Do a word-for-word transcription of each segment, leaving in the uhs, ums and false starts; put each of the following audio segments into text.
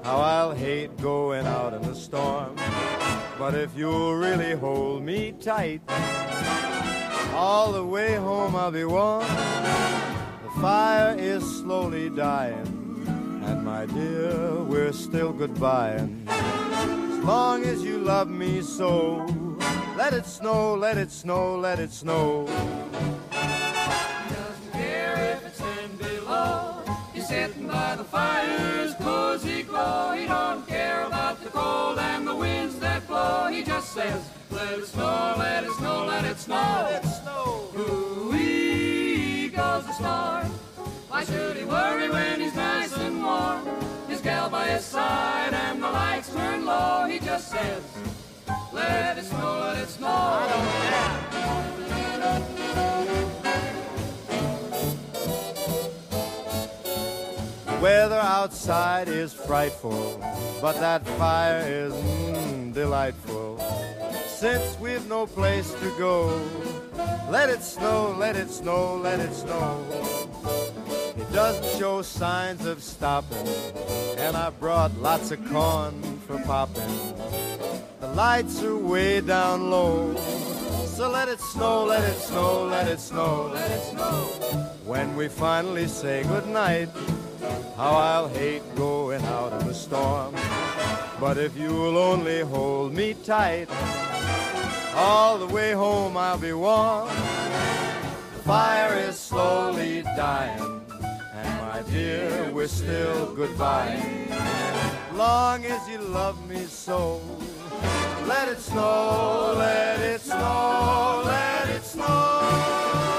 how I'll hate going out in the storm. But if you'll really hold me tight, all the way home I'll be warm. The fire is slowly dying, and my dear, we're still goodbying. As long as you love me so, let it snow, let it snow, let it snow. He doesn't care if it's ten below. He's sitting by the fire's cozy glow. He don't care about the cold and the winds that blow. He just says, let it snow, let it snow, let it snow. Let it snow. Ooh-wee goes the star. Why should he worry when he's nice and warm? His gal by his side and the lights turn low. He just says, let it snow, let it snow. I don't care. The weather outside is frightful, but that fire is mm, delightful. Since we've no place to go, let it snow, let it snow, let it snow. It doesn't show signs of stopping, and I brought lots of corn for popping. The lights are way down low, so let it snow, let it snow, let it snow, let it snow. When we finally say goodnight, how I'll hate going out in the storm. But if you'll only hold me tight, all the way home I'll be warm. The fire is slowly dying, and my dear, we're still goodbye. Long as you love me so, let it snow, let it snow, let it snow.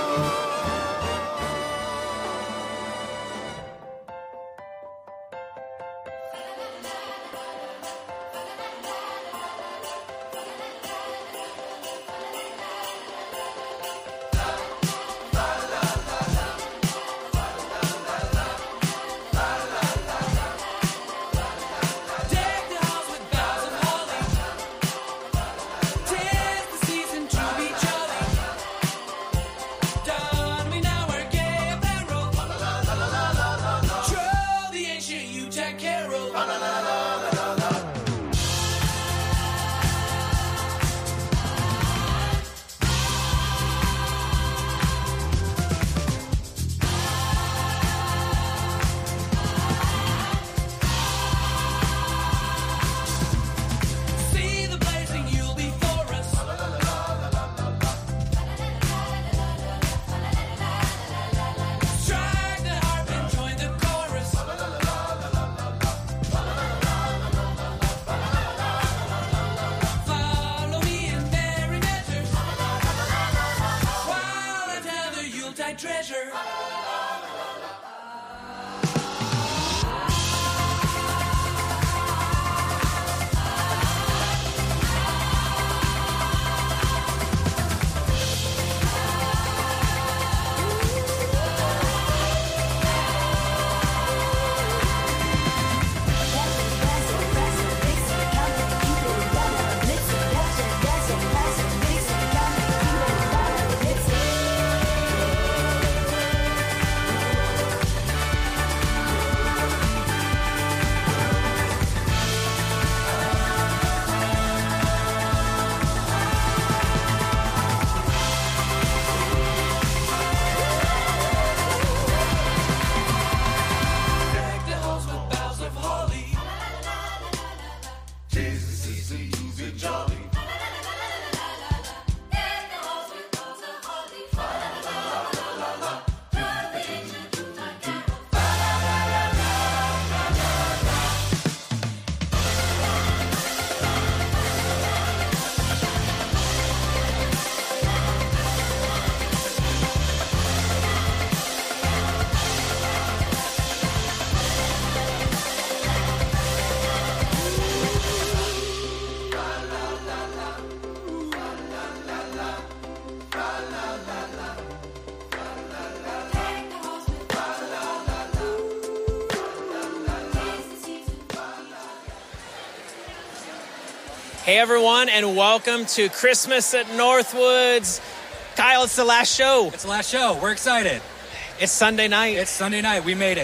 Hey everyone, and welcome to Christmas at Northwoods. Kyle, it's the last show. It's the last show. We're excited. It's Sunday night. It's Sunday night. We made it.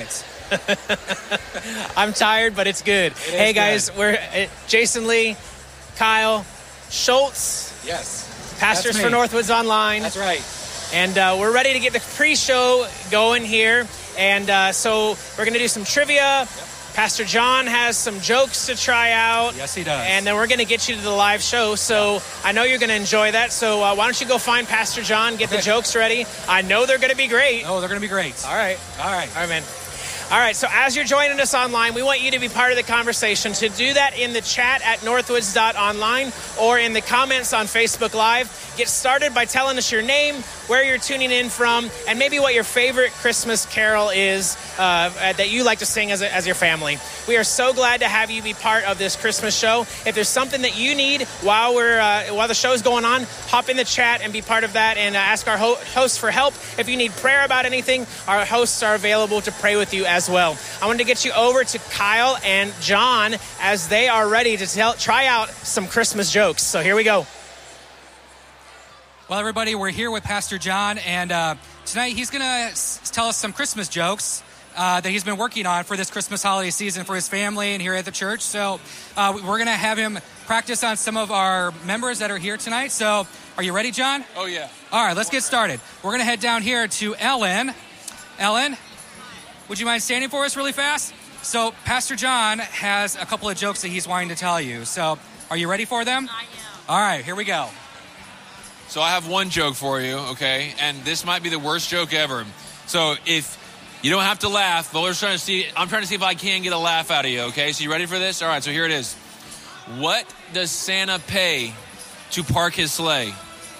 I'm tired, but it's good. It hey, is guys, good. we're uh, Jason Lee, Kyle, Schultz, Yes. Pastors That's for me. Northwoods Online. That's right. And uh, we're ready to get the pre-show going here. And uh, so we're going to do some trivia. Yep. Pastor John has some jokes to try out. Yes, he does. And then we're going to get you to the live show. So yep. I know you're going to enjoy that. So uh, why don't you go find Pastor John, get okay. the jokes ready. I know they're going to be great. Oh, they're going to be great. All right. All right. All right, man. All right, so as you're joining us online, we want you to be part of the conversation. To do that in the chat at northwoods dot online or in the comments on Facebook Live. Get started by telling us your name, where you're tuning in from, and maybe what your favorite Christmas carol is uh, that you like to sing as, a, as your family. We are so glad to have you be part of this Christmas show. If there's something that you need while we're uh, while the show's going on, hop in the chat and be part of that and uh, ask our ho- hosts for help. If you need prayer about anything, our hosts are available to pray with you as well. I wanted to get you over to Kyle and John as they are ready to tell, try out some Christmas jokes. So here we go. Well, everybody, we're here with Pastor John, and uh, tonight he's going to s- tell us some Christmas jokes uh, that he's been working on for this Christmas holiday season for his family and here at the church. So uh, we're going to have him practice on some of our members that are here tonight. So are you ready, John? Oh, yeah. All right, let's get started. We're going to head down here to Ellen. Ellen, would you mind standing for us really fast? So Pastor John has a couple of jokes that he's wanting to tell you. So are you ready for them? I am. All right, here we go. So I have one joke for you, okay? And this might be the worst joke ever. So if you don't have to laugh, but we're trying to see, I'm trying to see if I can get a laugh out of you, okay? So you ready for this? All right, so here it is. What does Santa pay to park his sleigh?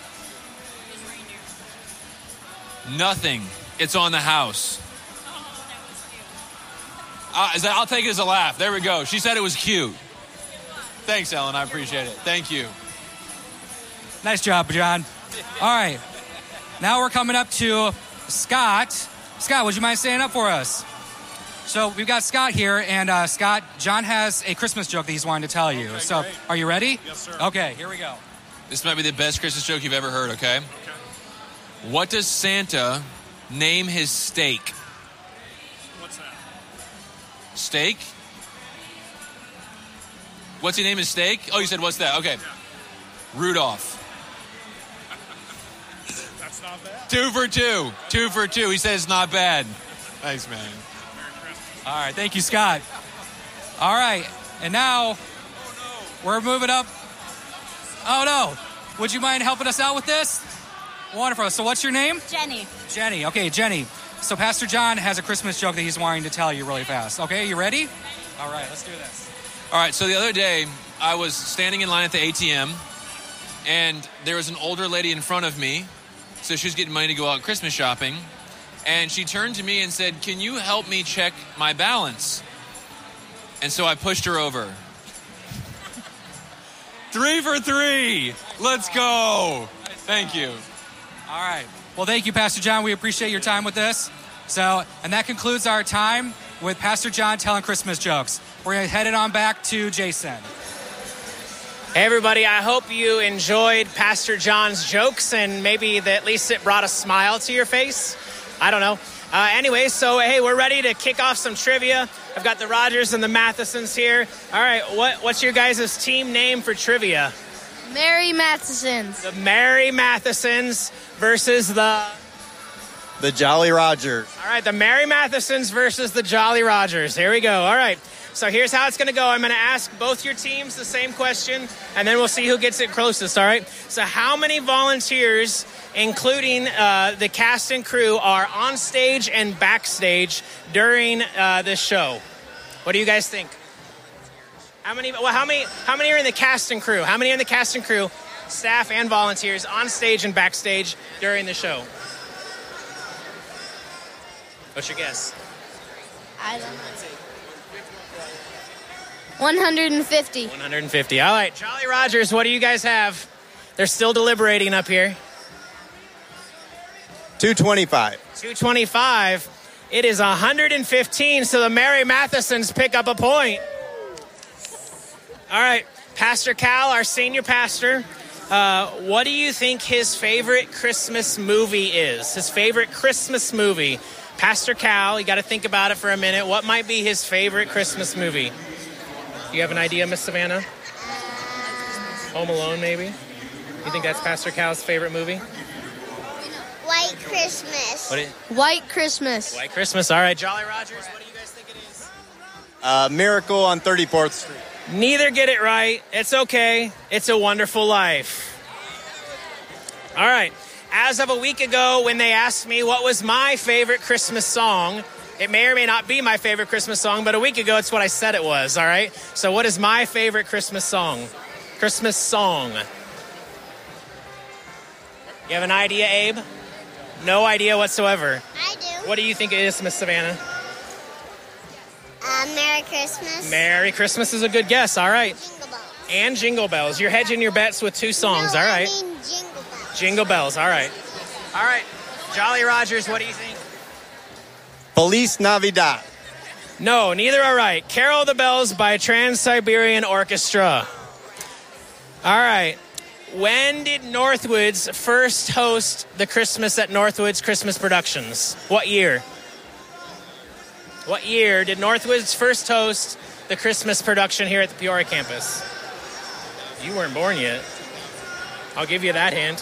Nothing. It's on the house. Uh, is that, I'll take it as a laugh. There we go. She said it was cute. Thanks, Ellen. I appreciate it. Thank you. Nice job, John. All right. Now we're coming up to Scott. Scott, would you mind standing up for us? So we've got Scott here, and uh, Scott, John has a Christmas joke that he's wanting to tell you. Okay, so great. Are you ready? Yes, sir. Okay, here we go. This might be the best Christmas joke you've ever heard, okay? Okay. What does Santa name his steak? What's that? Steak? What's he name his steak? Oh, you said what's that? Okay. Yeah. Rudolph. That's not bad. Two for two. Two for two. He says not bad. Thanks, man. Merry Christmas. All right, thank you, Scott. All right, and now we're moving up. Oh, no. Would you mind helping us out with this? Wonderful. So what's your name? Jenny. Jenny. Okay, Jenny. So Pastor John has a Christmas joke that he's wanting to tell you really fast. Okay, you ready? All right, let's do this. All right, so the other day, I was standing in line at the A T M, and there was an older lady in front of me, so she was getting money to go out Christmas shopping, and she turned to me and said, "Can you help me check my balance?" And so I pushed her over. Three for three. Let's go. Thank you. All right. Well, thank you, Pastor John. We appreciate your time with this. So, and that concludes our time with Pastor John telling Christmas jokes. We're going to head it on back to Jason. Hey, everybody. I hope you enjoyed Pastor John's jokes and maybe that at least it brought a smile to your face. I don't know. Uh, anyway, so, hey, we're ready to kick off some trivia. I've got the Rogers and the Mathesons here. All right, what, what's your guys' team name for trivia? Mary Mathesons. The Mary Mathesons versus the... The Jolly Roger. All right, the Mary Mathesons versus the Jolly Rogers. Here we go. All right, so here's how it's going to go. I'm going to ask both your teams the same question, and then we'll see who gets it closest, all right? So how many volunteers, including uh, the cast and crew, are on stage and backstage during uh, this show? What do you guys think? How many, well, how many, how many are in the cast and crew? How many are in the cast and crew, staff and volunteers, on stage and backstage during the show? What's your guess? I don't know. one hundred fifty. one hundred fifty. All right, Jolly Rogers, what do you guys have? They're still deliberating up here. two twenty-five. two twenty-five. It is one hundred fifteen, so the Mary Mathesons pick up a point. All right, Pastor Cal, our senior pastor, uh, what do you think his favorite Christmas movie is? His favorite Christmas movie? Pastor Cal, you got to think about it for a minute. What might be his favorite Christmas movie? Do you have an idea, Miss Savannah? Home Alone, maybe? You think that's Pastor Cal's favorite movie? White Christmas. What do you, White Christmas. White Christmas. All right, Jolly Rogers, what do you guys think it is? Uh, Miracle on thirty-fourth Street. Neither get it right. It's okay. It's a Wonderful Life. All right. As of a week ago, when they asked me what was my favorite Christmas song, it may or may not be my favorite Christmas song, but a week ago, it's what I said it was, all right? So what is my favorite Christmas song? Christmas song. You have an idea, Abe? No idea whatsoever. I do. What do you think it is, Miss Savannah? Uh, Merry Christmas. Merry Christmas is a good guess, all right. Jingle Bells. And Jingle Bells. You're hedging your bets with two songs, no, all right. I mean Jingle Bells. Jingle Bells, all right. All right. Jolly Rogers, what do you think? Feliz Navidad. No, neither are right. Carol of the Bells by Trans-Siberian Orchestra. All right. When did Northwoods first host the Christmas at Northwoods Christmas Productions? What year? What year did Northwoods first host the Christmas production here at the Peoria campus? You weren't born yet. I'll give you that hint.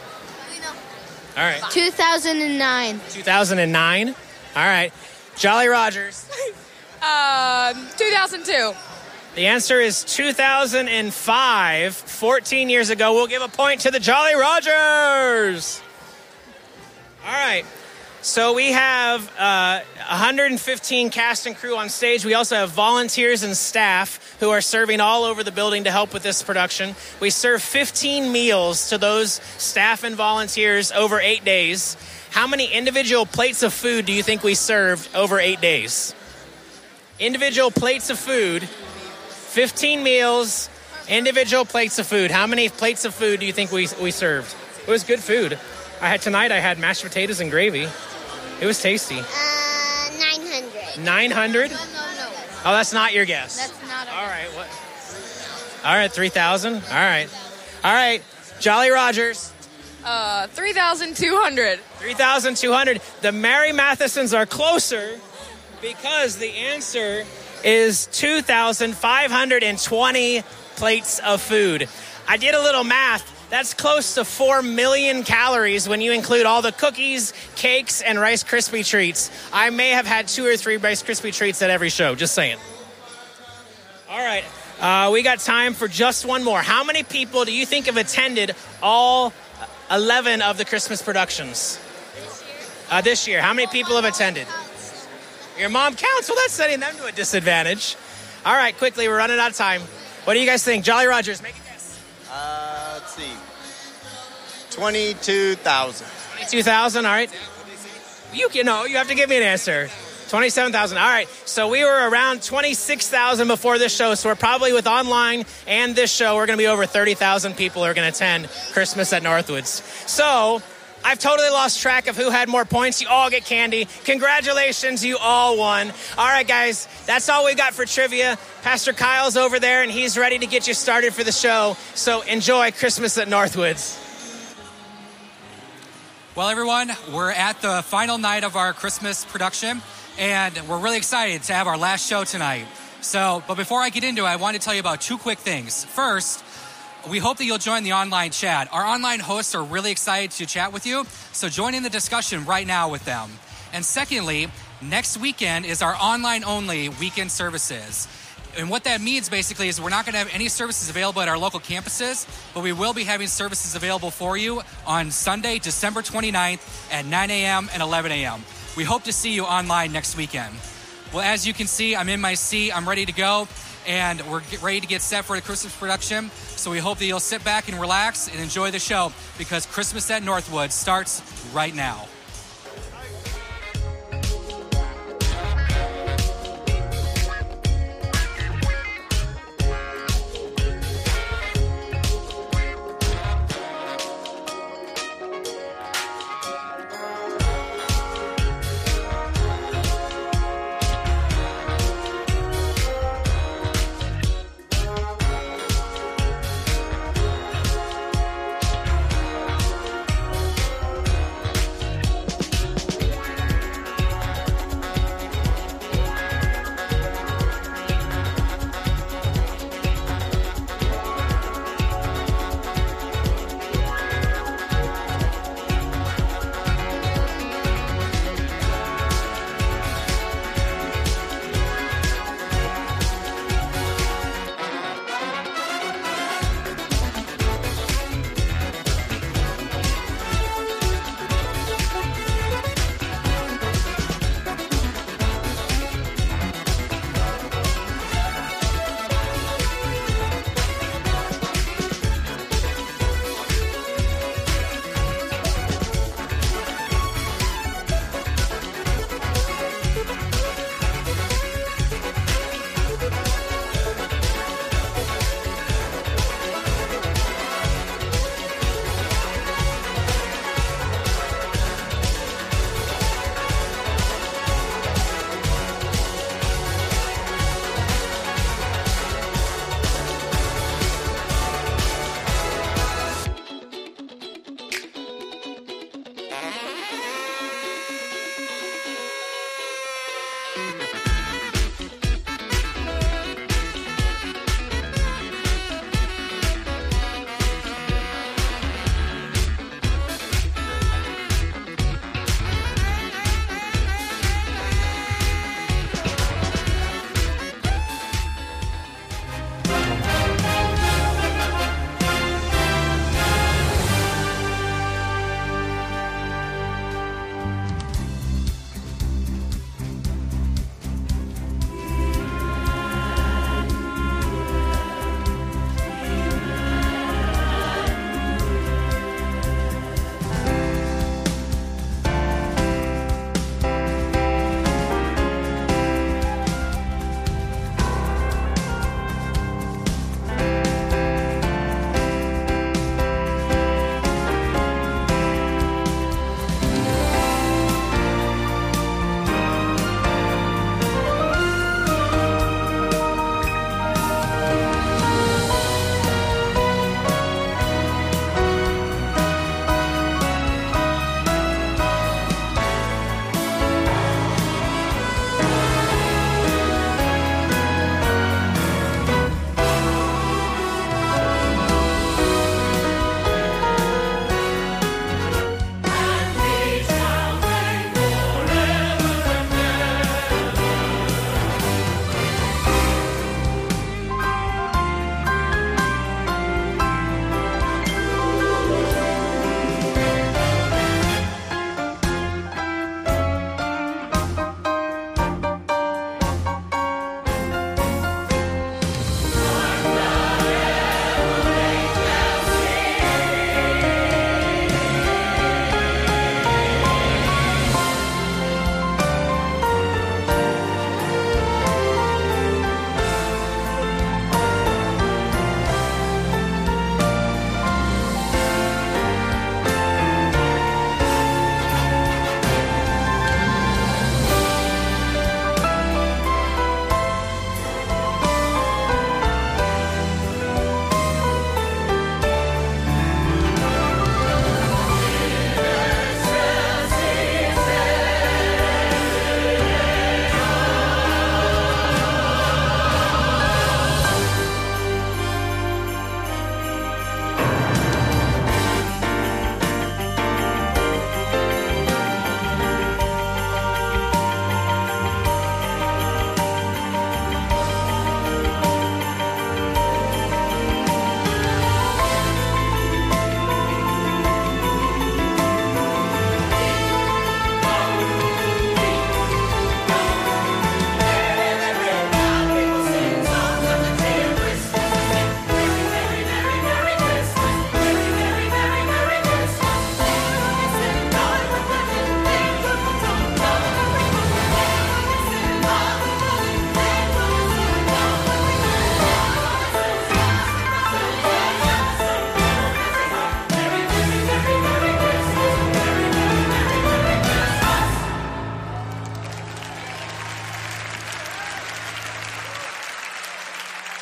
All right. two thousand nine. two thousand nine. All right. Jolly Rogers. Um, two thousand two. The answer is two thousand five, fourteen years ago. We'll give a point to the Jolly Rogers. All right. So we have uh, one hundred fifteen cast and crew on stage. We also have volunteers and staff who are serving all over the building to help with this production. We serve fifteen meals to those staff and volunteers over eight days. How many individual plates of food do you think we served over eight days? Individual plates of food, fifteen meals, individual plates of food. How many plates of food do you think we we served? It was good food. I had tonight I had mashed potatoes and gravy. It was tasty. Uh, nine hundred. nine hundred? No, no, no. Oh, that's not your guess. That's not All right, what? All right, three thousand. All right. All right, Jolly Rogers. Uh, three thousand two hundred. three thousand two hundred. The Mary Mathesons are closer because the answer is two thousand five hundred twenty plates of food. I did a little math. That's close to four million calories when you include all the cookies, cakes, and Rice Krispie treats. I may have had two or three Rice Krispie treats at every show, just saying. All right, uh, we got time for just one more. How many people do you think have attended all eleven of the Christmas productions? Uh, this year, how many people have attended? Your mom counts? Well, that's setting them to a disadvantage. All right, quickly, we're running out of time. What do you guys think? Jolly Rogers, make a guess. Uh, let's see. twenty-two thousand. twenty-two thousand, all right. You can know, you have to give me an answer. twenty-seven thousand, all right. So we were around twenty-six thousand before this show, so we're probably with online and this show, we're going to be over thirty thousand people who are going to attend Christmas at Northwoods. So I've totally lost track of who had more points. You all get candy. Congratulations, you all won. All right, guys, that's all we got for trivia. Pastor Kyle's over there, and he's ready to get you started for the show. So enjoy Christmas at Northwoods. Well, everyone, we're at the final night of our Christmas production, and we're really excited to have our last show tonight. So, but before I get into it, I want to tell you about two quick things. First, we hope that you'll join the online chat. Our online hosts are really excited to chat with you, so join in the discussion right now with them. And secondly, next weekend is our online-only weekend services. And what that means basically is we're not going to have any services available at our local campuses, but we will be having services available for you on Sunday, December twenty-ninth at nine a.m. and eleven a.m. We hope to see you online next weekend. Well, as you can see, I'm in my seat. I'm ready to go, and we're ready to get set for the Christmas production. So we hope that you'll sit back and relax and enjoy the show, because Christmas at Northwood starts right now.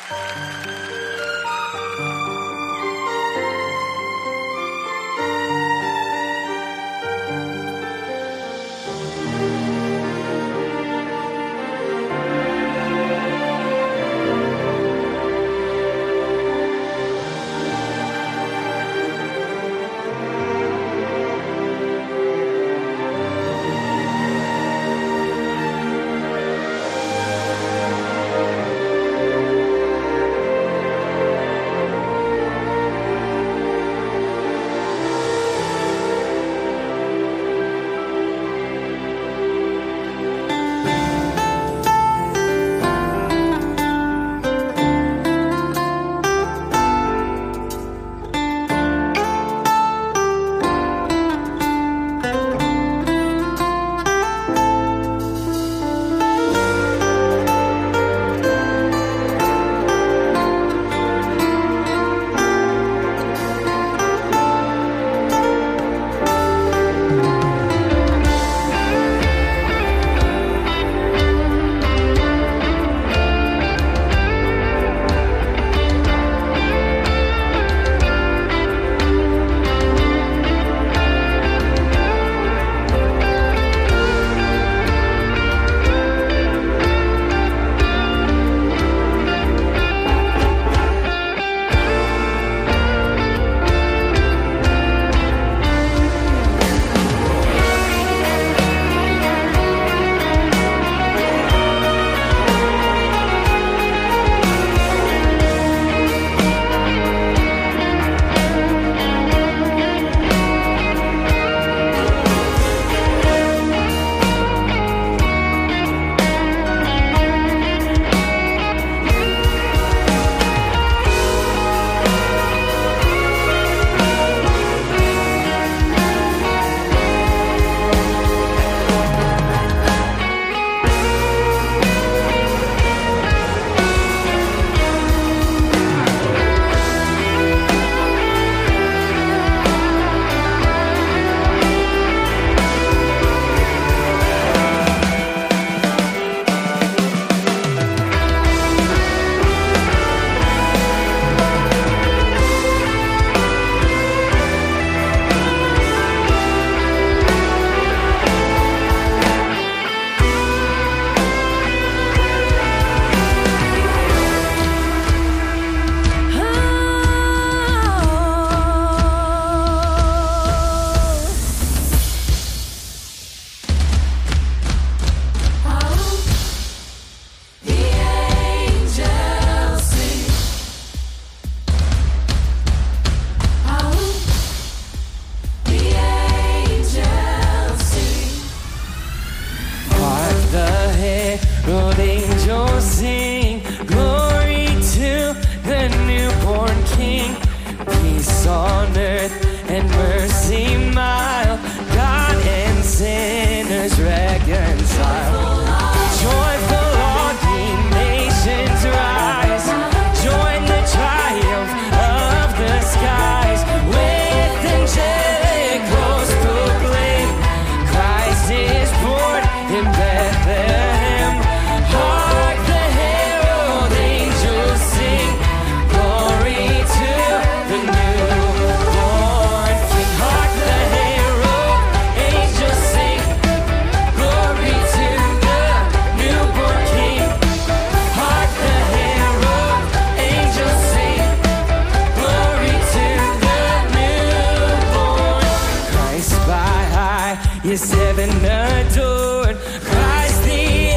is heaven adored. Christ the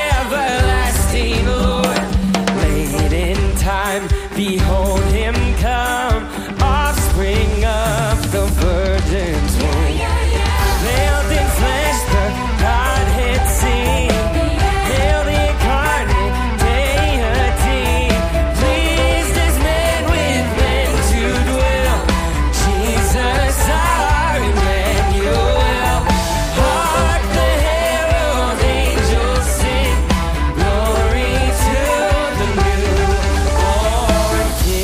everlasting Lord. Late in time, behold him come, offspring of the virgin's womb. Veiled in flesh, the Godhead seen. Hail the incarnate deity, pleased as men with men to dwell. Jesus our Emmanuel. Hark the herald angels sing, glory to the newborn King.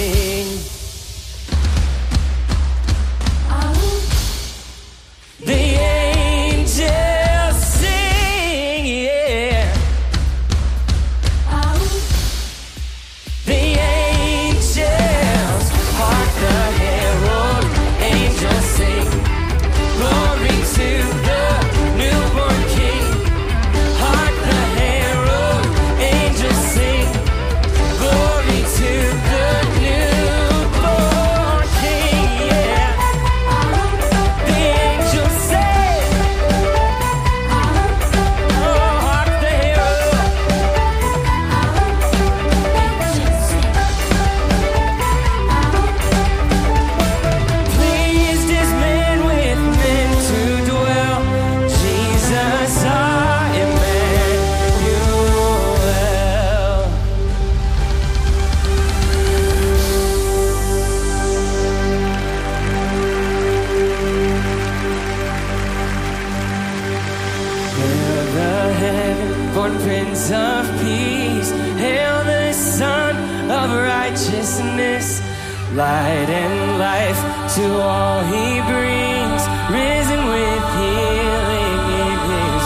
righteousness, light and life to all he brings, risen with healing in his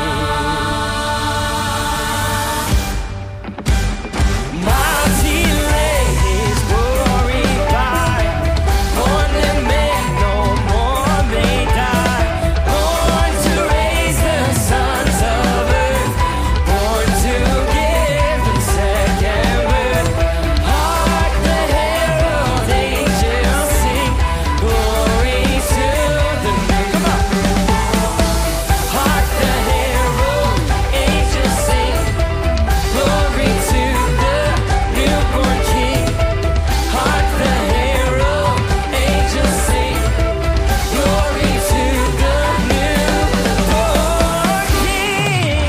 wings. Mighty lay his glory by, born that men no more may die, born to raise the sons of earth, born to give them second birth. Hark the herald angels sing, glory to the new. Come on. Hark the herald angels sing, glory to the newborn King. Hark the herald angels sing, glory to the newborn King.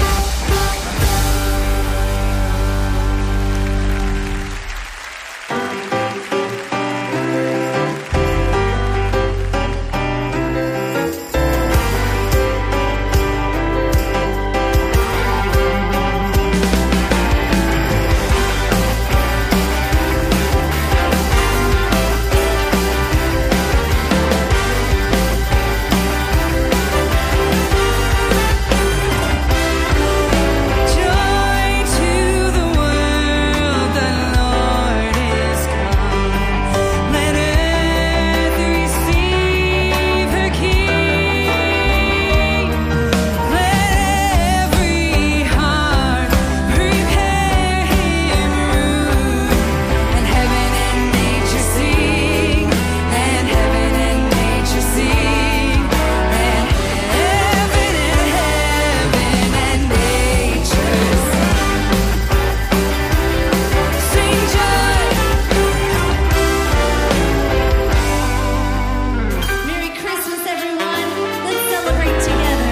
Joy to the world, the Lord is come. Let earth receive her King. Let every heart prepare him room. And heaven and nature sing, and heaven and nature sing, and heaven and heaven and nature sing joy. Merry Christmas, everyone. Let's celebrate together.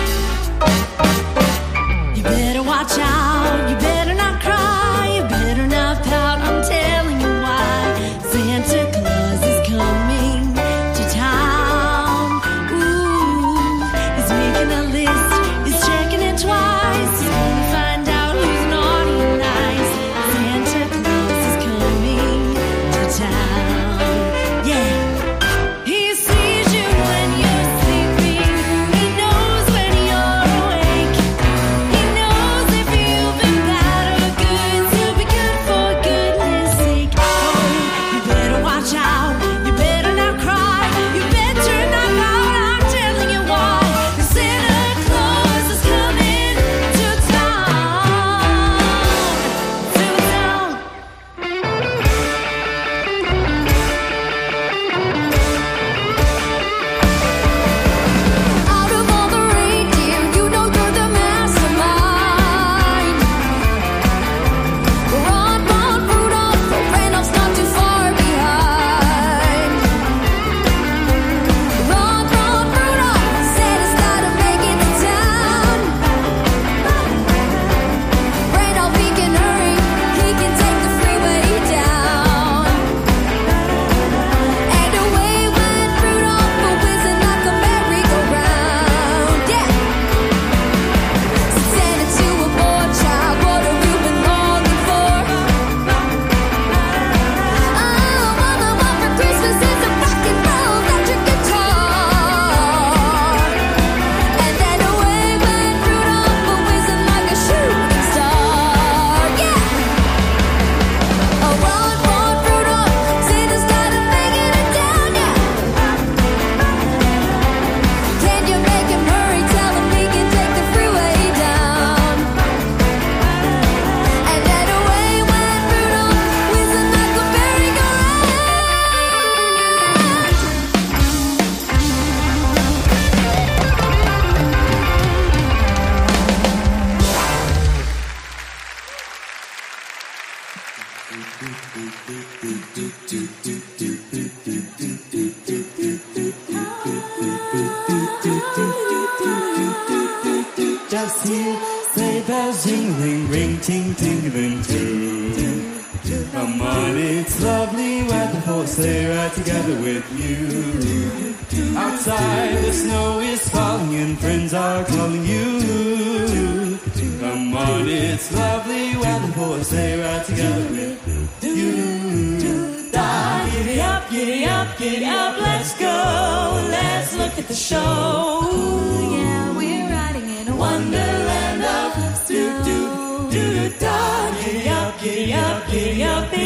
You better watch out. You better not cry. You better not pout. I'm telling you why. Santa Claus is coming to town. Ooh, he's making a list. He's checking it twice. He's gonna find out who's naughty and nice. Santa Claus is coming to town. Yeah. He sees you when you're sleeping. He knows when you're awake. He knows if you've been bad or good. So be good for goodness sake. Oh, you better watch out. You better not cry. You better not pout. I'm telling you why. 'Cause Santa Claus is coming to town. To town. Out of all the reindeer, you know you're the mastermind. Ron, Ron, Rudolph, Randolph's not too far behind. Ron, Ron, Rudolph, Santa's gotta make it to town. Randolph, he can hurry, he can take the freeway down. And away went Rudolph, a-whizzing like a merry-go-round. Yeah. Santa to a boy child, what have you been longing for? Oh, all I want for Christmas is a rock and roll electric guitar. And then away went Rudolph, a-whizzing like a shooting star. Yeah. Oh, Ron, Ron, Rudolph, Santa's gotta make it down, yeah. Can you make him hurry? Tell him he can take the freeway down. And then away went Rudolph, whizzing like a merry-go-round. Just hear sleigh bells jingling, ring, ting, tingling too. Come on, it's lovely weather for a sleigh ride together with you. Outside the snow is falling and friends are calling you. Come on, it's lovely weather for a sleigh ride together with you.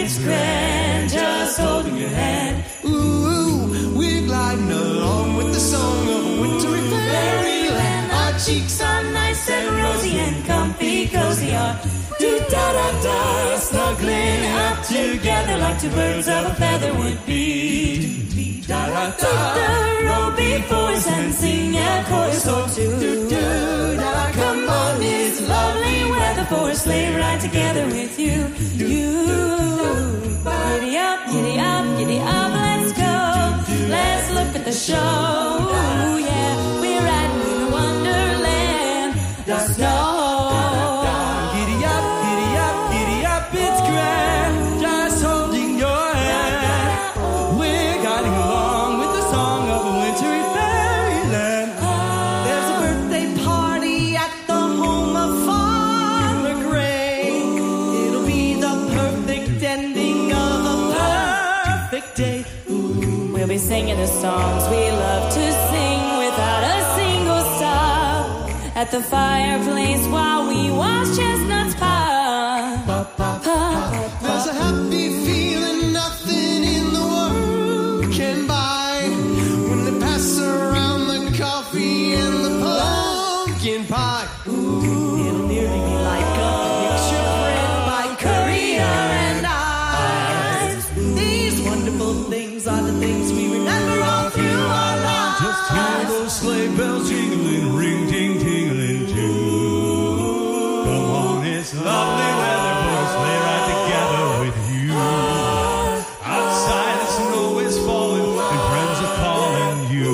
it's grand, just holding your hand. Ooh, we're gliding along with the song of a wintry fairyland. Our cheeks are nice and rosy and comfy, cozy. Our do-da-da-da, snuggling up together like two birds of a feather would be. Da-da-da. Take the road before us and sing a chorus or two. Da-da. Come on, it's lovely weather for a sleigh ride together with you. You. Giddy up, giddy up, giddy up, let's go. Let's look at the show. Yeah, we're riding in Wonderland. The snow. Giddy up, giddy up, giddy up, it's grand, just holding your hand. We're guiding along with the song of a wintry fairyland. There's a birthday party at the home of Farmer Gray. It'll be the perfect ending of a perfect day. We'll be singing the songs we love to sing without a single stop at the fireplace while we watch chestnuts pop. There's a happy feeling nothing in the world can buy when they pass around the coffee and the pumpkin pie. Ooh, it'll nearly be like a picture framed by Currier and I. These wonderful things are the things we remember all through our lives. Just hear those sleigh bells jingling, ring, ting, tingling too. Come on, it's lovely weather for a sleigh ride together with you. Outside the snow is falling and friends are calling you.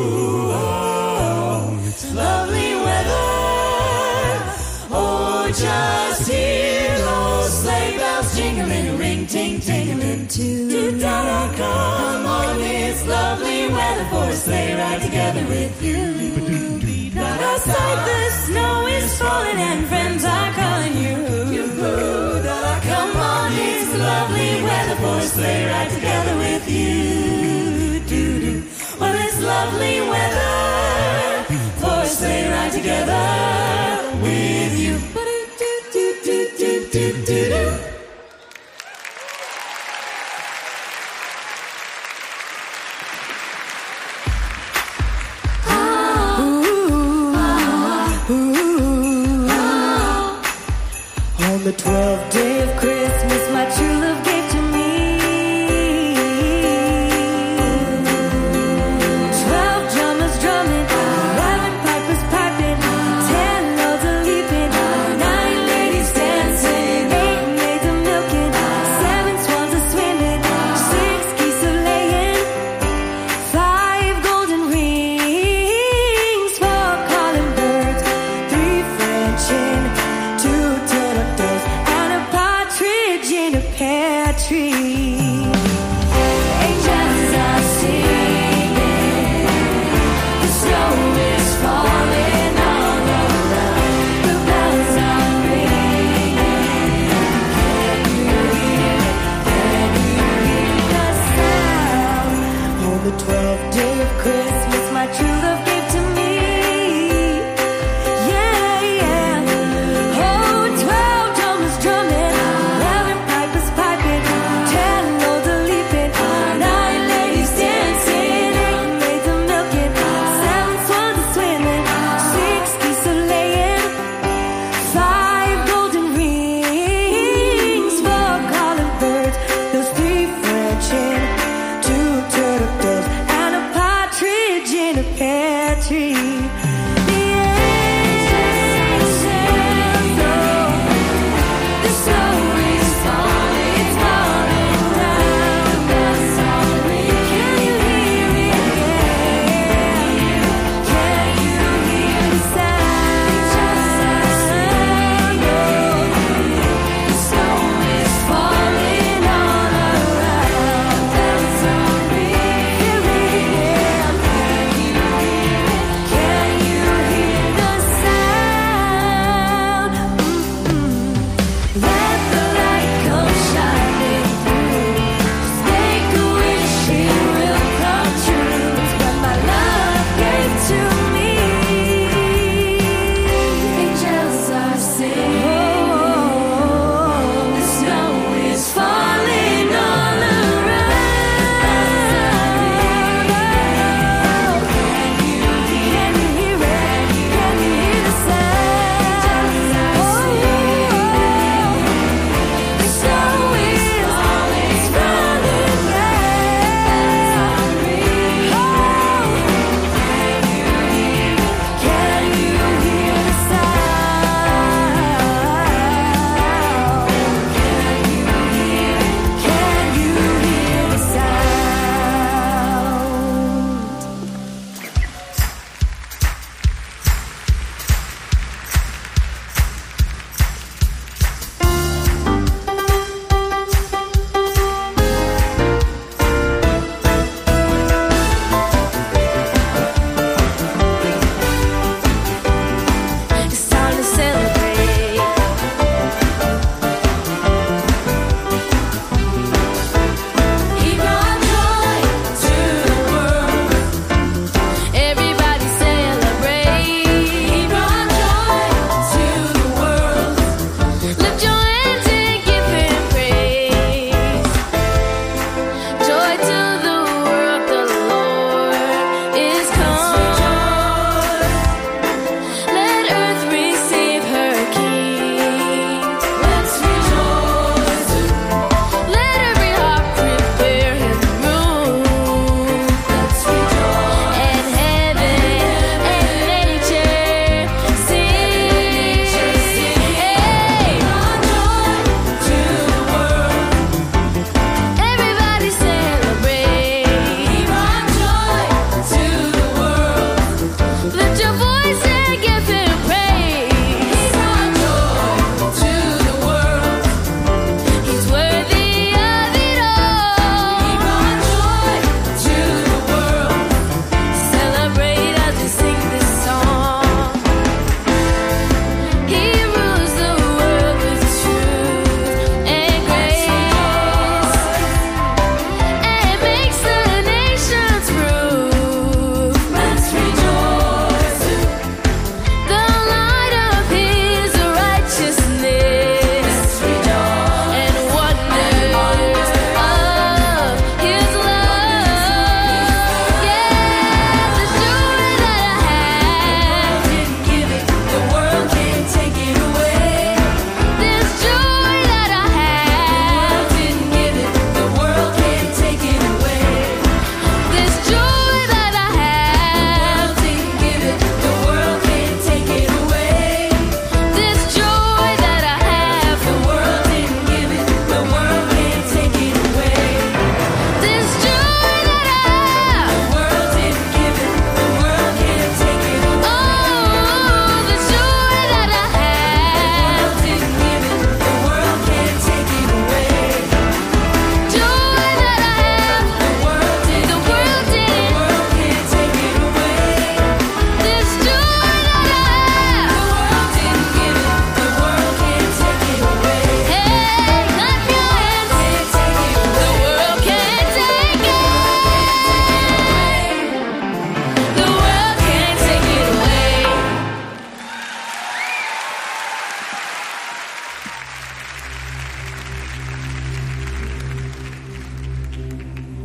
Oh, it's Lovely weather. Oh, just hear those sleigh bells jingling, ring, ting, tingling too. Da-da, come on, it's lovely weather for a sleigh ride together with you. Outside the snow is falling and friends are calling you. Come on, it's lovely weather for a sleigh ride together with you. Doo-doo. Well, it's lovely weather for a sleigh ride together with you. Do-do-do-do-do-do-do. On the twelfth day of Christmas, my true love gave to me twelve drummers drumming, eleven pipers piping, ten loads a leaping, nine ladies dancing, eight maids a milking, seven swans a swimming, six geese a laying, five golden rings, four calling birds, three French hen, two turtle doves, and a partridge in a pear tree. Angels are singing, the snow is falling all around, the bells are ringing. Can you hear it? Can you hear the sound? On the twelfth day of Christmas, my true love gave to me. Yeah, yeah. Oh, twelve drummers drumming, eleven pipers piping, ten loads a leaping, nine ladies dancing, eight maids a milking, seven swans a swimming, six geese a laying, five golden rings, four calling birds, those three French hen, two turtle doves, and a partridge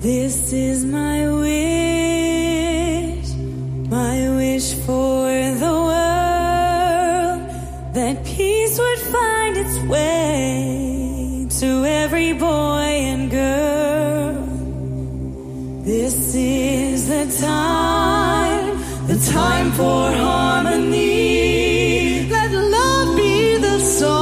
This is my wish, my wish for the world, that peace would find its way to every boy and girl. This is the time, the time for harmony. Let love be the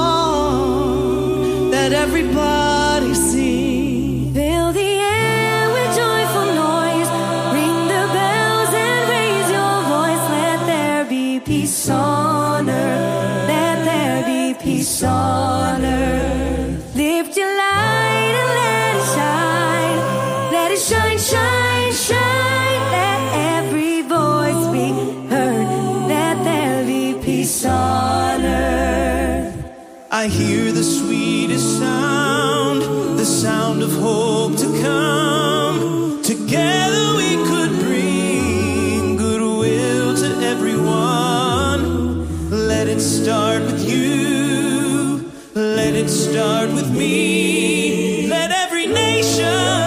song that everybody sings. Fill the air with joyful noise, ring the bells and raise your voice. Let there be peace on earth, let there be peace on earth. Lift your light and let it shine, let it shine, shine, shine. Let every voice be heard, let there be peace on earth. I hear the sweetest sound, the sound of hope to come. Together we could bring goodwill to everyone. Let it start with you, let it start with me. Let every nation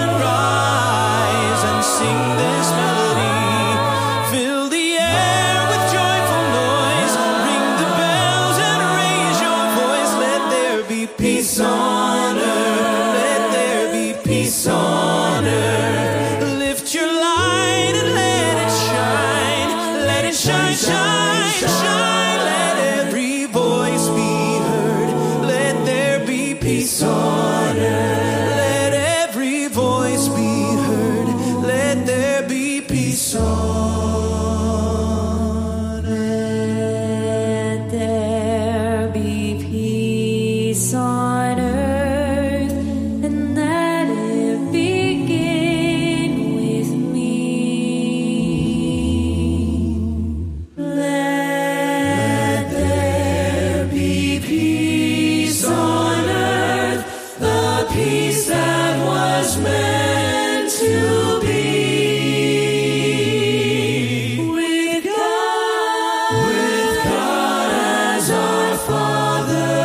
rise and sing this melody. Fill the air with joyful noise, ring the bells and raise your voice. Let there be peace on earth, let there be peace on earth. Lift your light and let it shine, let it shine, shine, shine. Let every voice be heard, let there be peace on earth. Let every voice be heard, let there be peace on earth. Let there be peace on earth, and let it begin with me. Let there be peace on earth, the peace that was meant to be. With God, with God as our Father,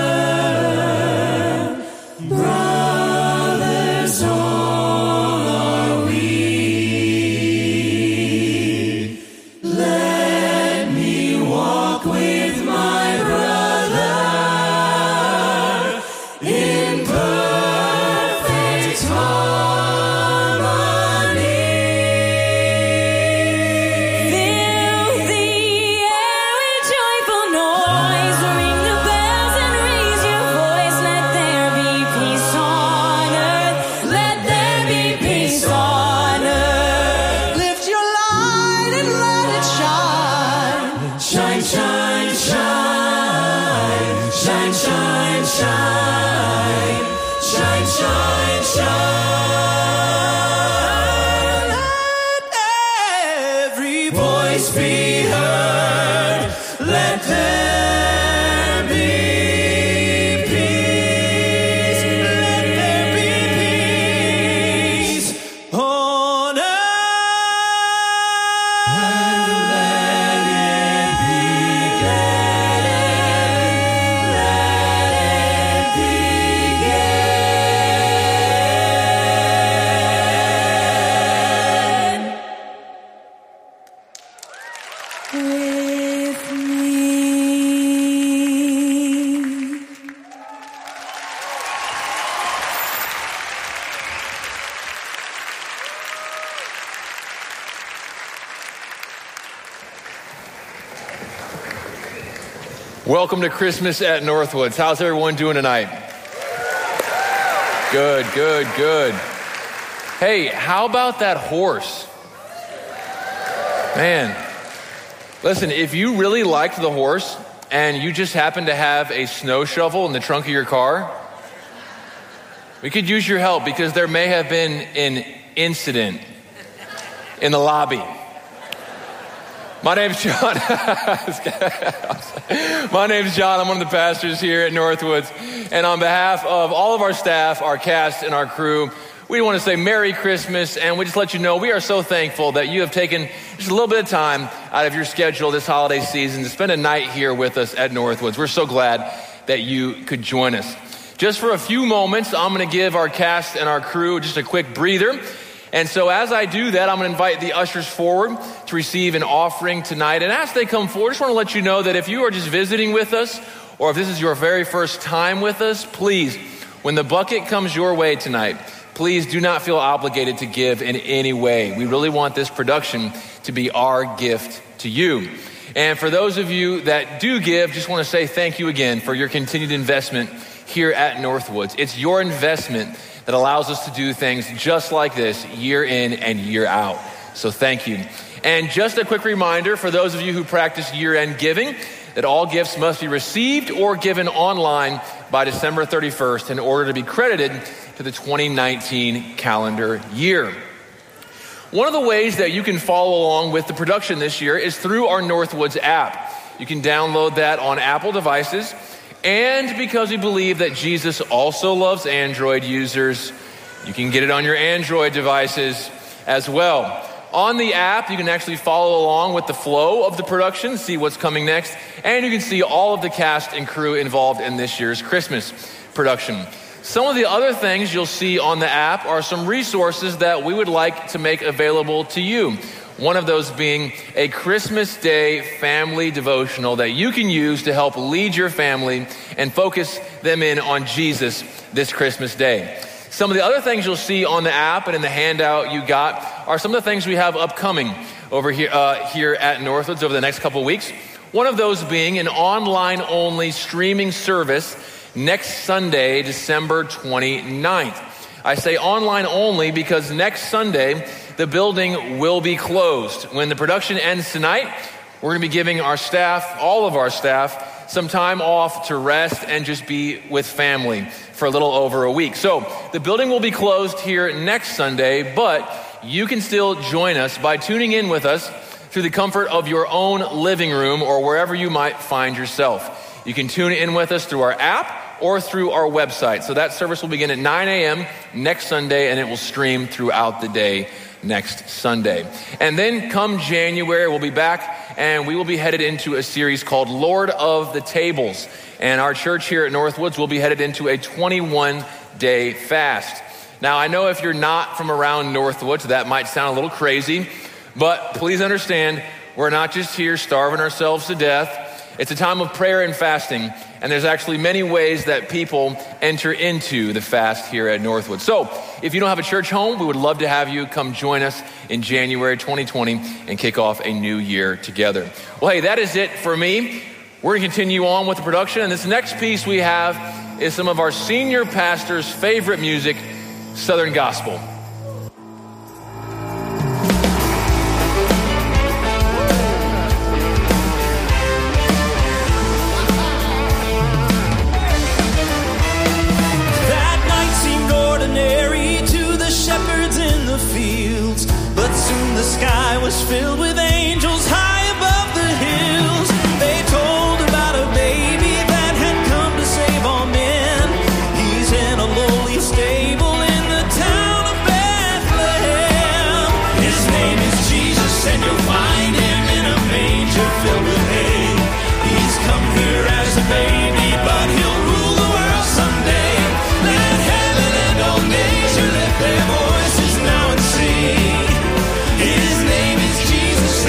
brothers all are we. Let me walk with my brother in perfect harmony. Fill the air with joyful noise, ring the bells and raise your voice. Let there be peace on earth, let there be peace on earth. Lift your light and let it shine. Shine, shine, shine, shine, shine, shine, shine, shine, shine. Let every voice be heard, let there be peace, let there be peace on earth. Let it be, let it begin with me. Welcome to Christmas at Northwoods. How's everyone doing tonight? Good, good, good. Hey, how about that horse? Man, listen, if you really liked the horse and you just happen to have a snow shovel in the trunk of your car, we could use your help because there may have been an incident in the lobby. My name's John. My name's John. I'm one of the pastors here at Northwoods. And on behalf of all of our staff, our cast, and our crew, we want to say Merry Christmas. And we just let you know we are so thankful that you have taken just a little bit of time out of your schedule this holiday season to spend a night here with us at Northwoods. We're so glad that you could join us. Just for a few moments, I'm going to give our cast and our crew just a quick breather. And so as I do that, I'm going to invite the ushers forward to receive an offering tonight. And as they come forward, I just want to let you know that if you are just visiting with us, or if this is your very first time with us, please, when the bucket comes your way tonight, please do not feel obligated to give in any way. We really want this production to be our gift to you. And for those of you that do give, just want to say thank you again for your continued investment here at Northwoods. It's your investment that allows us to do things just like this year in and year out. So thank you. And just a quick reminder for those of you who practice year-end giving, that all gifts must be received or given online by December thirty-first in order to be credited to the twenty nineteen calendar year. One of the ways that you can follow along with the production this year is through our Northwoods app. You can download that on Apple devices. And because we believe that Jesus also loves Android users, you can get it on your Android devices as well. On the app, you can actually follow along with the flow of the production, see what's coming next, and you can see all of the cast and crew involved in this year's Christmas production. Some of the other things you'll see on the app are some resources that we would like to make available to you. One of those being a Christmas Day family devotional that you can use to help lead your family and focus them in on Jesus this Christmas Day. Some of the other things you'll see on the app and in the handout you got are some of the things we have upcoming over here, uh, here at Northwoods over the next couple of weeks. One of those being an online-only streaming service next Sunday, December twenty-ninth. I say online only because next Sunday, the building will be closed. When the production ends tonight, we're going to be giving our staff, all of our staff, some time off to rest and just be with family for a little over a week. So the building will be closed here next Sunday, but you can still join us by tuning in with us through the comfort of your own living room or wherever you might find yourself. You can tune in with us through our app or through our website. So that service will begin at nine a.m. next Sunday, and it will stream throughout the day next Sunday. And then come January, we'll be back, and we will be headed into a series called Lord of the Tables. And our church here at Northwoods will be headed into a twenty-one day fast. Now, I know if you're not from around Northwoods, that might sound a little crazy, but please understand, we're not just here starving ourselves to death. It's a time of prayer and fasting, and there's actually many ways that people enter into the fast here at Northwood. So if you don't have a church home, we would love to have you come join us in January twenty twenty and kick off a new year together. Well, hey, that is it for me. We're going to continue on with the production, and this next piece we have is some of our senior pastor's favorite music, Southern Gospel. The sky was filled with angels high above the hills. They told about a baby that had come to save all men. He's in a lowly stable in the town of Bethlehem. His name is Jesus, and you'll find him in a manger filled with hay. He's come here as a baby, but he'll rule the world someday. Let heaven and all nature lift their voices now and sing. His name is Jesus,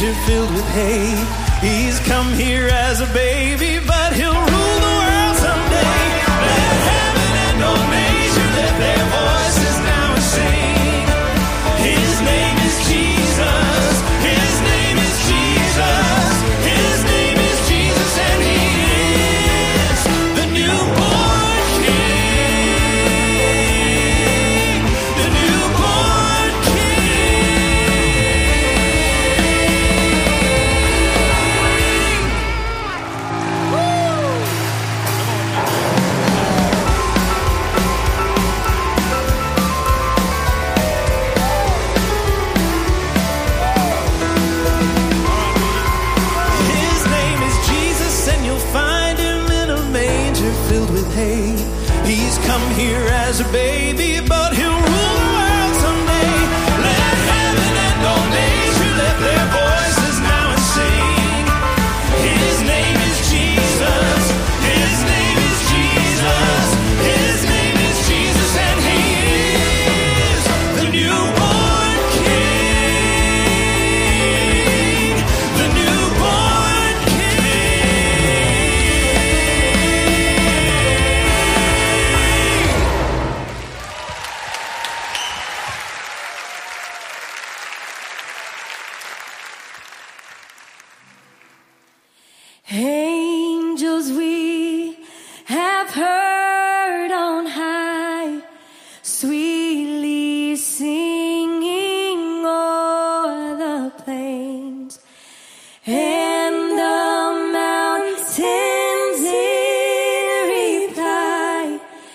manger filled with hay. He's come here as a baby, but he'll rule the world someday. Let heaven and old nature lift their voices now and sing. His name is Jesus. His name is Jesus. His name is Jesus, and he is the newborn King. The newborn His name is Jesus, and you'll find him in a manger filled with hay. He's come here as a baby, but he'll rule the world someday. Let heaven and all nature lift their voices now and sing. His name is Jesus. His name is Jesus. His name is Jesus, and he is the newborn King. The newborn Angels we have heard on high, sweetly singing o'er the plains, and the mountains in reply,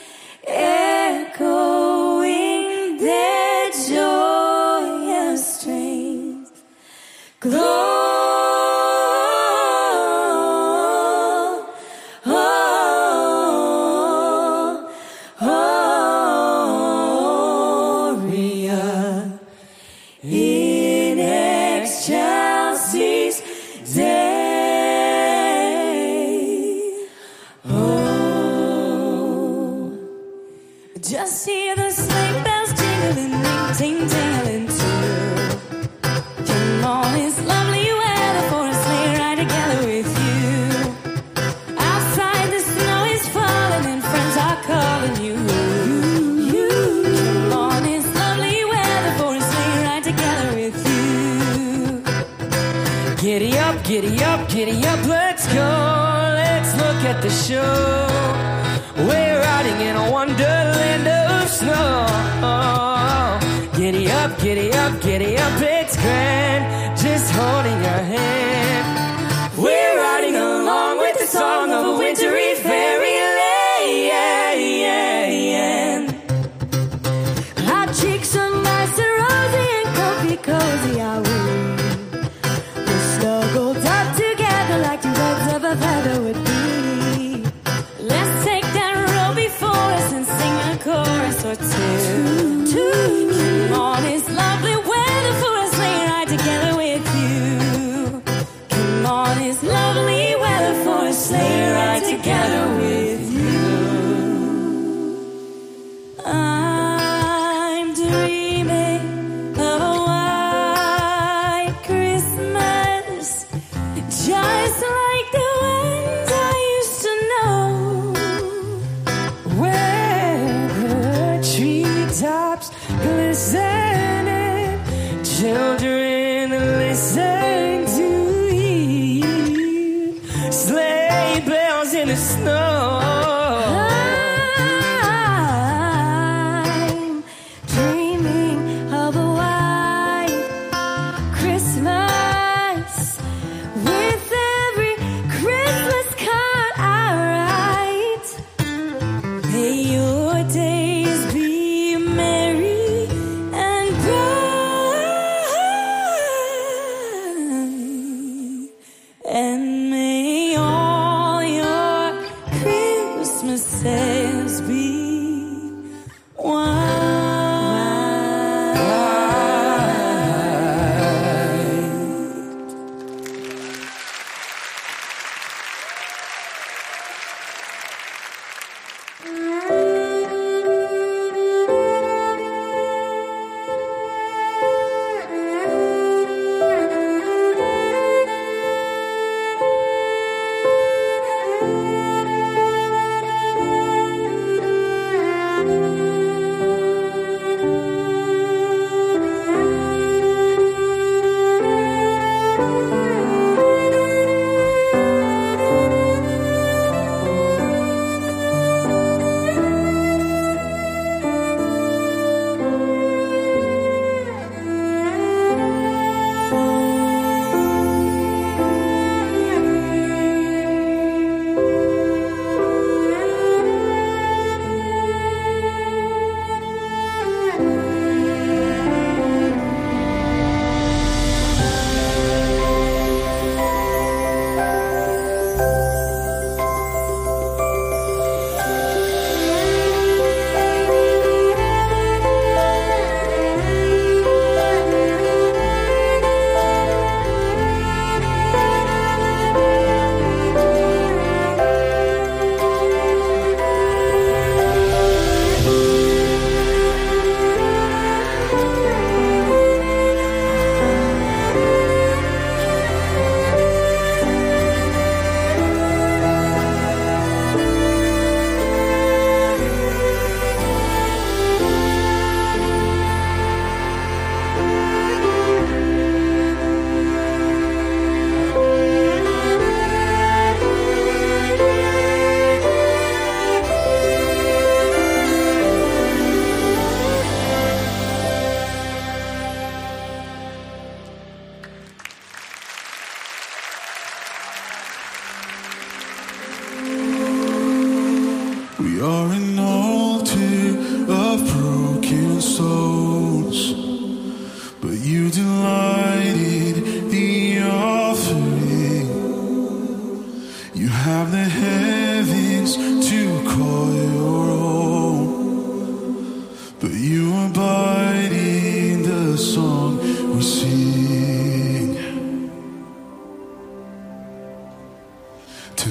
echoing their joyous strains. Glory. In excelsis Dei. Oh, just hear the sleigh bells jingling, ring, ting, tingling too. Come on, it's lovely weather for a sleigh ride together with you. Outside the snow is falling and friends are calling you. You, come on, it's lovely weather for a sleigh ride together with you. Giddy up, giddy up, giddy up, let's go. Let's look at the show. We're riding in a wonderland of snow. Giddy up, giddy up, giddy up, it's grand. Just holding your hand. We're riding along with the song of a wintry fairyland. Our cheeks are nice and rosy and comfy, cozy are we. We're snuggled up together like two birds of a feather would be. Let's take that road before us and sing a chorus or two. Two. Come on, it's lovely weather for a sleigh ride together with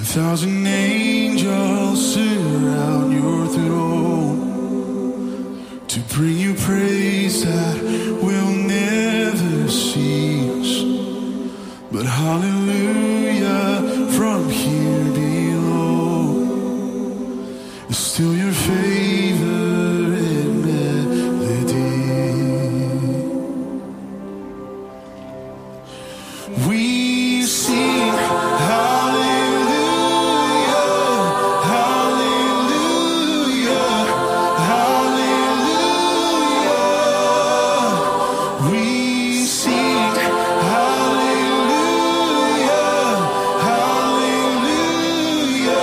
thousand angels surround your throne to bring you praise that will never cease. But hallelujah, from here below is still your favorite melody. We sing hallelujah, hallelujah, hallelujah. We sing hallelujah, hallelujah,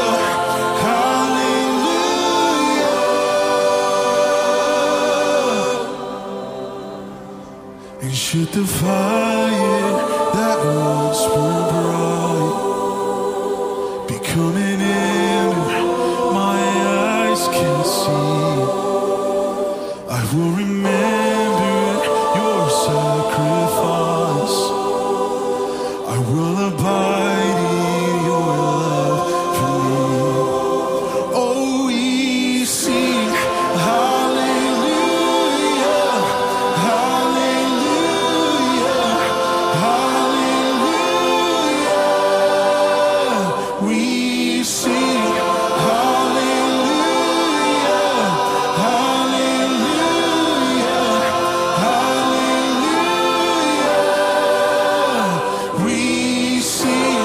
hallelujah. And should the fire that once burned bright be coming in, my eyes can see, I will remember your sacrifice. I will abide in your love for me. Oh, we sing hallelujah, hallelujah, hallelujah. We sing hallelujah, hallelujah, hallelujah. We sing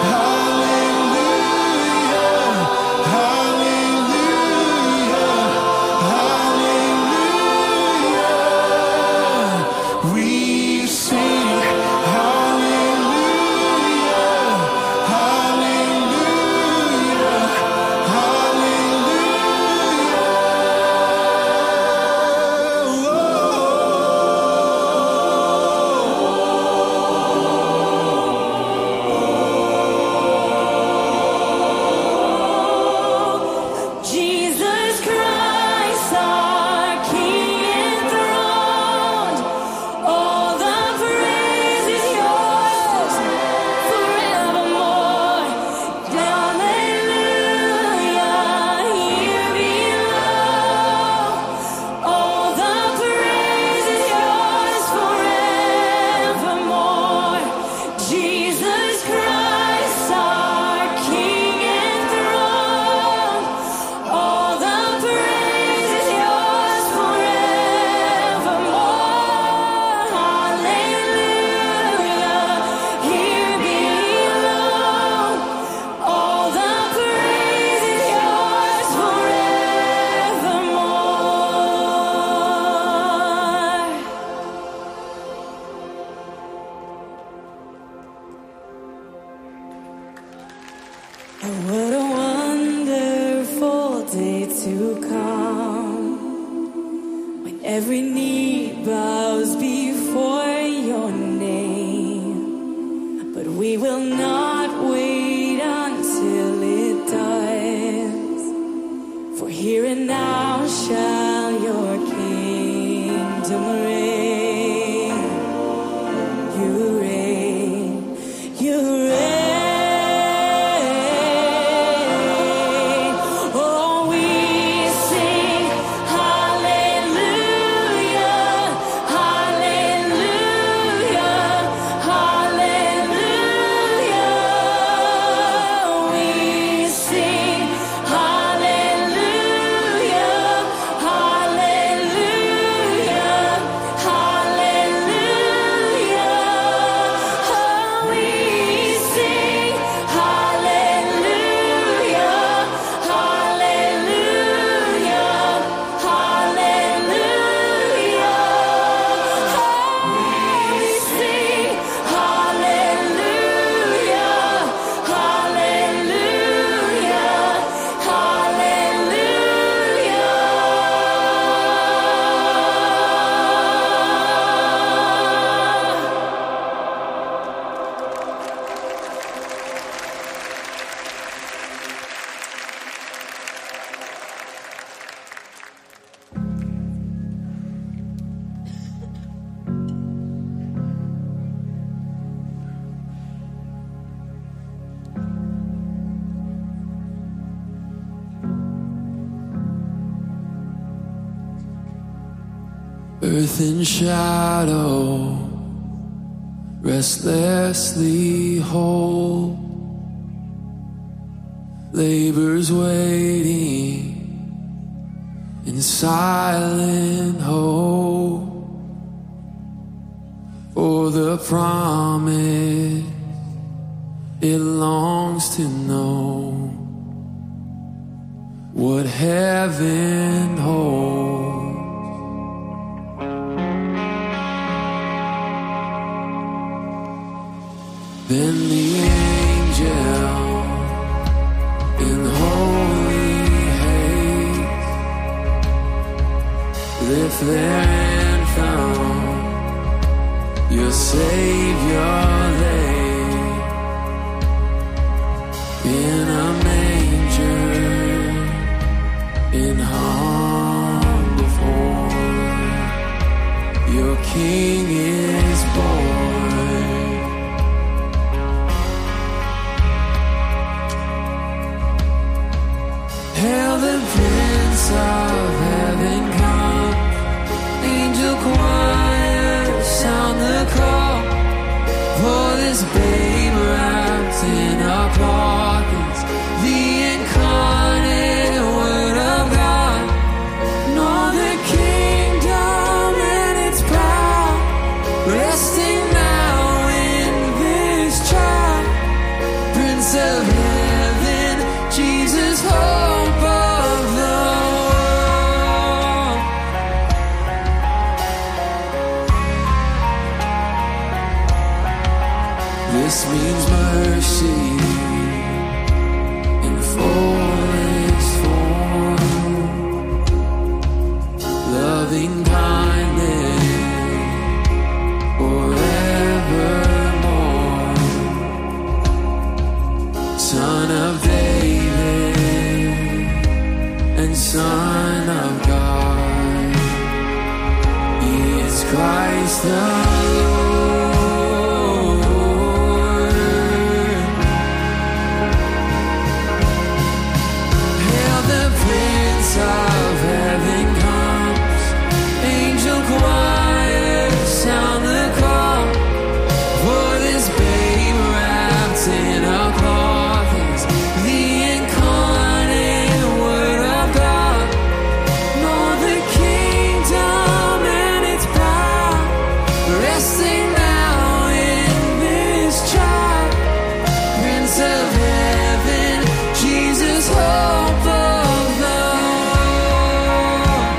hallelujah, hallelujah, hallelujah. We sing hallelujah, hallelujah, Jesus Christ, our King enthroned, all the praise is yours forevermore. Hallelujah, here below, all the praise is yours forevermore. Jesus Christ, our King enthroned, all the praise is yours forevermore. Hallelujah, here below, all the praise is yours forevermore. Oh, what a wonderful day to come, when every knee bows before your name. But we will not wait until it does, for here and now shall your kingdom reign. You reign, you reign. Oh, we sing hallelujah, hallelujah, hallelujah. earth in shadow, restlessly hold, labors waiting in silent hope for the promise it longs to know what heaven holds. Then the angel in holy haste lift their anthem, your Savior lay in a manger, in humble form, your King is born. Hail the Prince of Heaven come, angel choir sound the call, for this babe wrapped in our pockets, the incarnate Word of God, nor the kingdom and its power, resting now in this child, Prince of Heaven, Jesus, hope of the world. This means mercy in fullest form, loving kindness forevermore, Son of David and Son of God, He is Christ the Lord. Hail the Prince of Heaven comes, angel choir sound the call, for this babe wrapped in a cloth is the incarnate Word of God, nor the kingdom and its power, resting now in this child, Prince of Heaven, Jesus, hope of the world.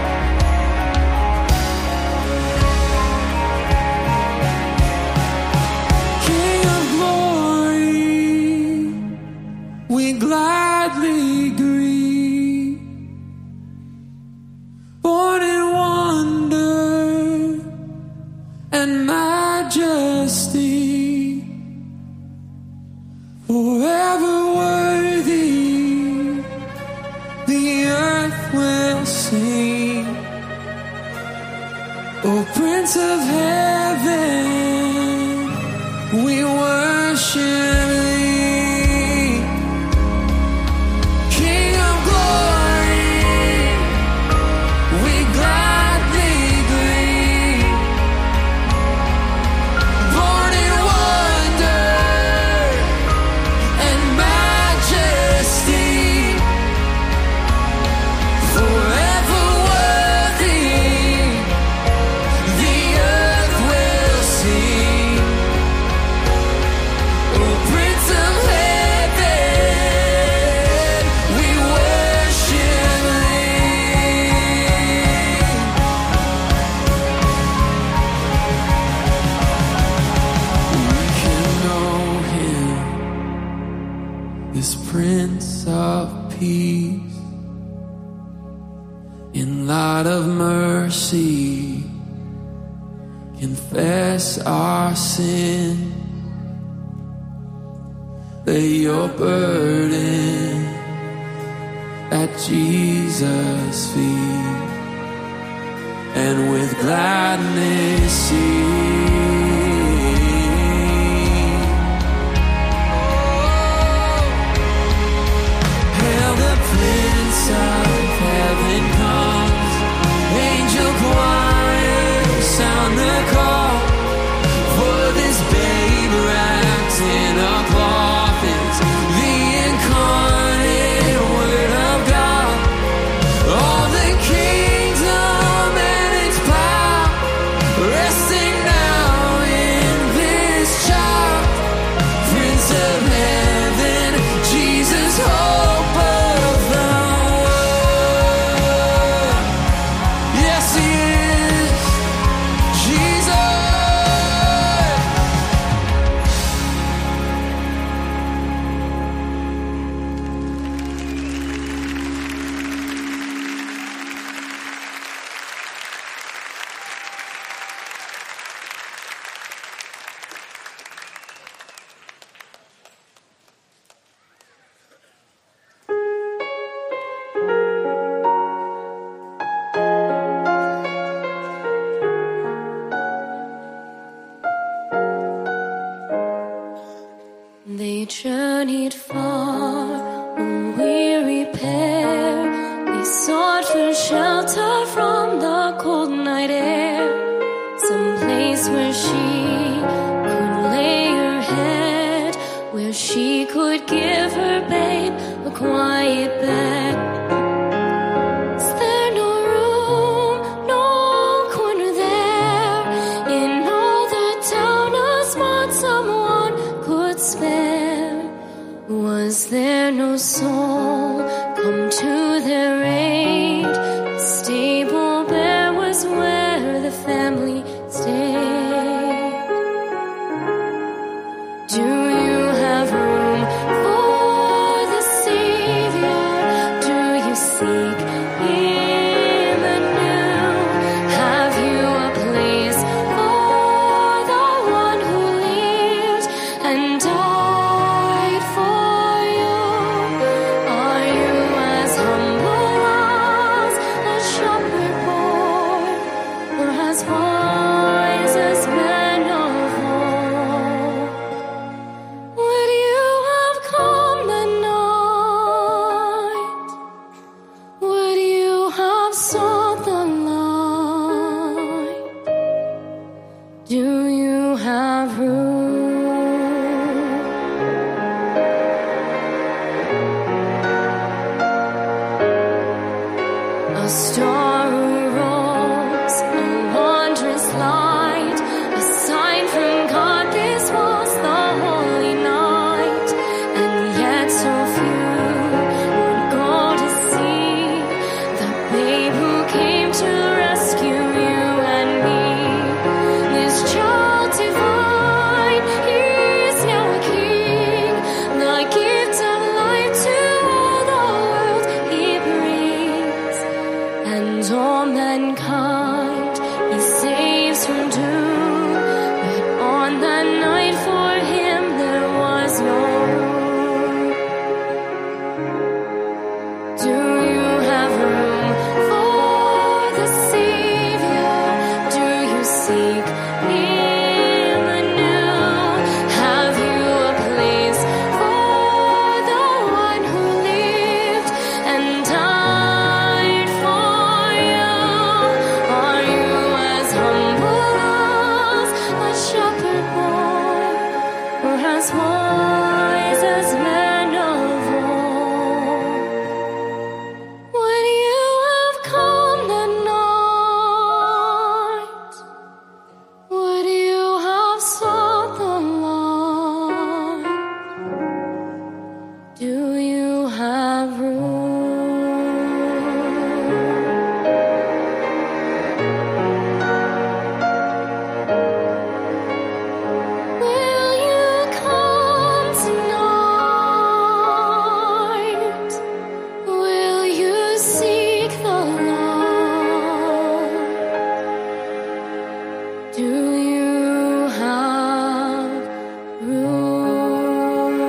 King of glory, we gladly greet, born in wonder and majesty, forever worthy, the earth will sing. O Prince of Heaven, we worship Thee. King of glory, we gladly greet, born in wonder and majesty, forever worthy, the earth will sing. O Prince of Heaven, we worship Thee. We can know Him, this Prince of Peace, in light of mercy, confess our sin, lay your burden at Jesus' feet, and with gladness sing. Hail the Prince of Heaven comes, angel choir They journeyed far, a weary pair. They sought for shelter from the cold night air. Some place where she could lay her head, where she could give her babe a quiet bed. Is there no room, no corner there in all the town a spot someone could spare? Was there no soul come to their aid? The stable bare was where the family stayed. Do you have room for the Savior? Do you seek in the new? Have you a place for the one who lived and died for you? Are you as humble as a shepherd boy, or as wise as men of old? Would you have come the night? Would you have sought the light? Do you have room? A star arose, a wondrous light, a sign from God. This was the holy night, and yet so few would go to see the babe who came to rescue you and me. This child divine, he's now a king, the gift of life to all the world he brings. And all mankind he saves from doom. But on that night for him there was no room. Do you have room for the Savior? Do you seek in the new? Have you a place for the one who lived and died for you? Are you as humble as a shepherd boy, or as wise as men of old? Would you have come the night? Would you have sought the light? Do you have room? Will you come tonight? Will you seek the light? Do you have room?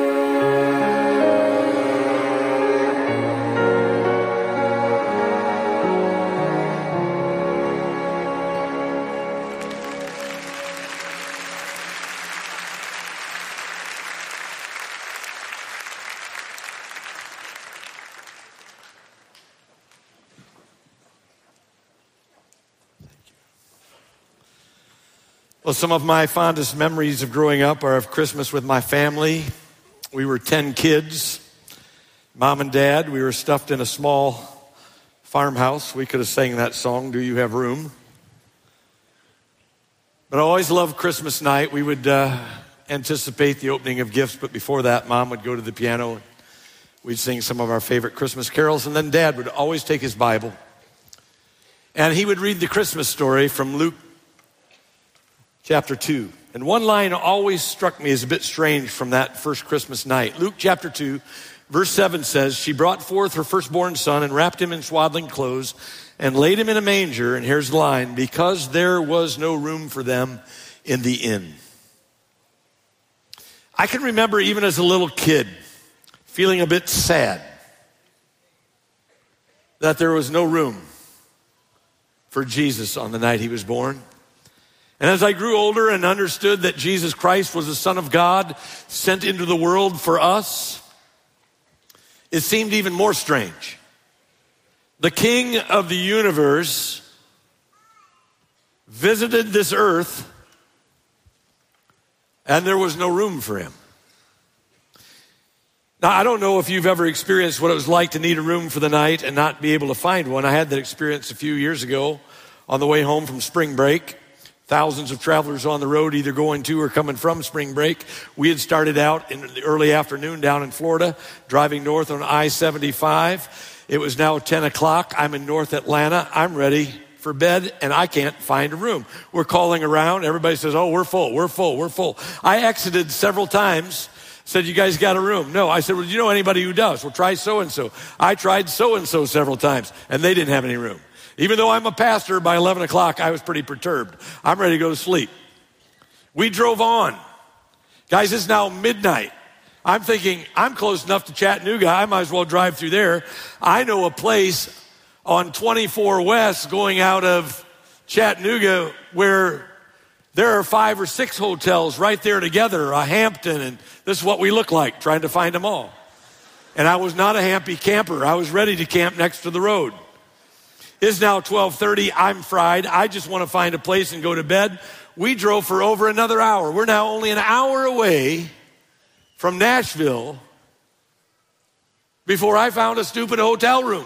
Well, some of my fondest memories of growing up are of Christmas with my family. We were ten kids, mom and dad. We were stuffed in a small farmhouse. We could have sang that song, Do You Have Room? But I always loved Christmas night. We would uh, anticipate the opening of gifts, but before that, Mom would go to the piano and we'd sing some of our favorite Christmas carols, and then Dad would always take his Bible and he would read the Christmas story from Luke chapter two. And one line always struck me as a bit strange from that first Christmas night. Luke chapter two, verse seven says, she brought forth her firstborn son and wrapped him in swaddling clothes and laid him in a manger. And here's the line, because there was no room for them in the inn. I can remember even as a little kid feeling a bit sad that there was no room for Jesus on the night he was born. And as I grew older and understood that Jesus Christ was the Son of God sent into the world for us, it seemed even more strange. The King of the universe visited this earth, and there was no room for him. Now, I don't know if you've ever experienced what it was like to need a room for the night and not be able to find one. I had that experience a few years ago on the way home from spring break. Thousands of travelers on the road, either going to or coming from spring break. We had started out in the early afternoon down in Florida, driving north on I seventy-five. It was now ten o'clock. I'm in North Atlanta. I'm ready for bed, and I can't find a room. We're calling around. Everybody says, oh, we're full, we're full, we're full. I exited several times, said, you guys got a room? No. I said, well, do you know anybody who does? Well, try so-and-so. I tried so-and-so several times, and they didn't have any room. Even though I'm a pastor, by eleven o'clock, I was pretty perturbed. I'm ready to go to sleep. We drove on. Guys, it's now midnight. I'm thinking, I'm close enough to Chattanooga, I might as well drive through there. I know a place on twenty-four West going out of Chattanooga where there are five or six hotels right there together, a Hampton, and this is what we look like, trying to find them all. And I was not a happy camper. I was ready to camp next to the road. It's now twelve thirty. I'm fried. I just want to find a place and go to bed. We drove for over another hour. We're now only an hour away from Nashville before I found a stupid hotel room.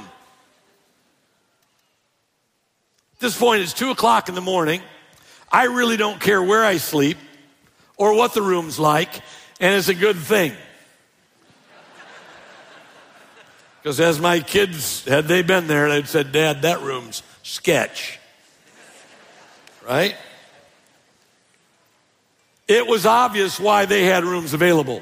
At this point, it's two o'clock in the morning. I really don't care where I sleep or what the room's like, and it's a good thing. Because as my kids, had they been there, they'd said, Dad, that room's sketch. Right? It was obvious why they had rooms available.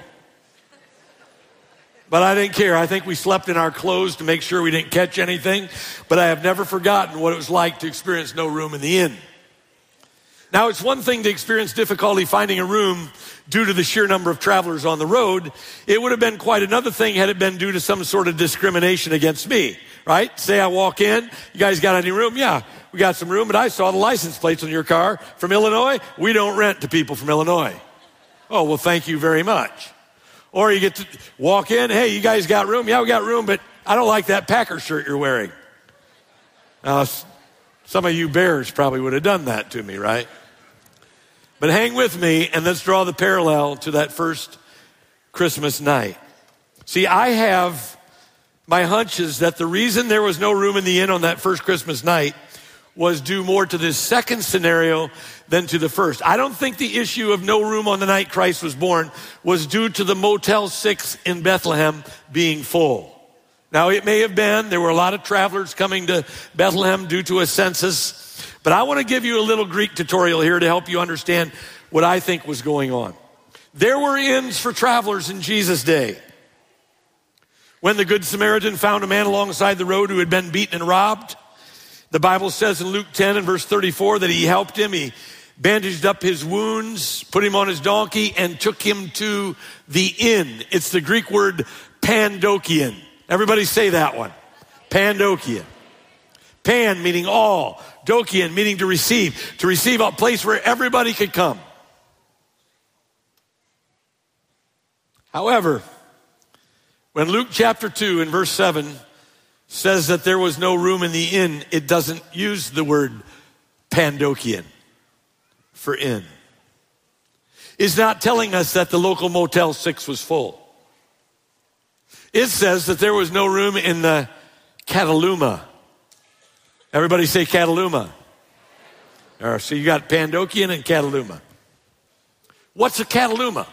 But I didn't care. I think we slept in our clothes to make sure we didn't catch anything. But I have never forgotten what it was like to experience no room in the inn. Now, it's one thing to experience difficulty finding a room due to the sheer number of travelers on the road. It would have been quite another thing had it been due to some sort of discrimination against me, right? Say I walk in, you guys got any room? Yeah, we got some room, but I saw the license plates on your car from Illinois. We don't rent to people from Illinois. Oh, well, thank you very much. Or you get to walk in, hey, you guys got room? Yeah, we got room, but I don't like that Packer shirt you're wearing. Now, some of you Bears probably would have done that to me, right? But hang with me and let's draw the parallel to that first Christmas night. See, I have my hunches that the reason there was no room in the inn on that first Christmas night was due more to this second scenario than to the first. I don't think the issue of no room on the night Christ was born was due to the Motel six in Bethlehem being full. Now, it may have been. There were a lot of travelers coming to Bethlehem due to a census. But I want to give you a little Greek tutorial here to help you understand what I think was going on. There were inns for travelers in Jesus' day. When the Good Samaritan found a man alongside the road who had been beaten and robbed, the Bible says in Luke ten and verse thirty-four that he helped him. He bandaged up his wounds, put him on his donkey, and took him to the inn. It's the Greek word pandokion. Everybody say that one. Pandokion. Pan meaning all. Dokion meaning to receive. To receive a place where everybody could come. However, when Luke chapter two and verse seven says that there was no room in the inn, it doesn't use the word pandokion for inn. It's not telling us that the local Motel six was full. It says that there was no room in the Cataluma. Everybody say Cataluma. All right, so you got Pandokion and Cataluma. What's a Cataluma?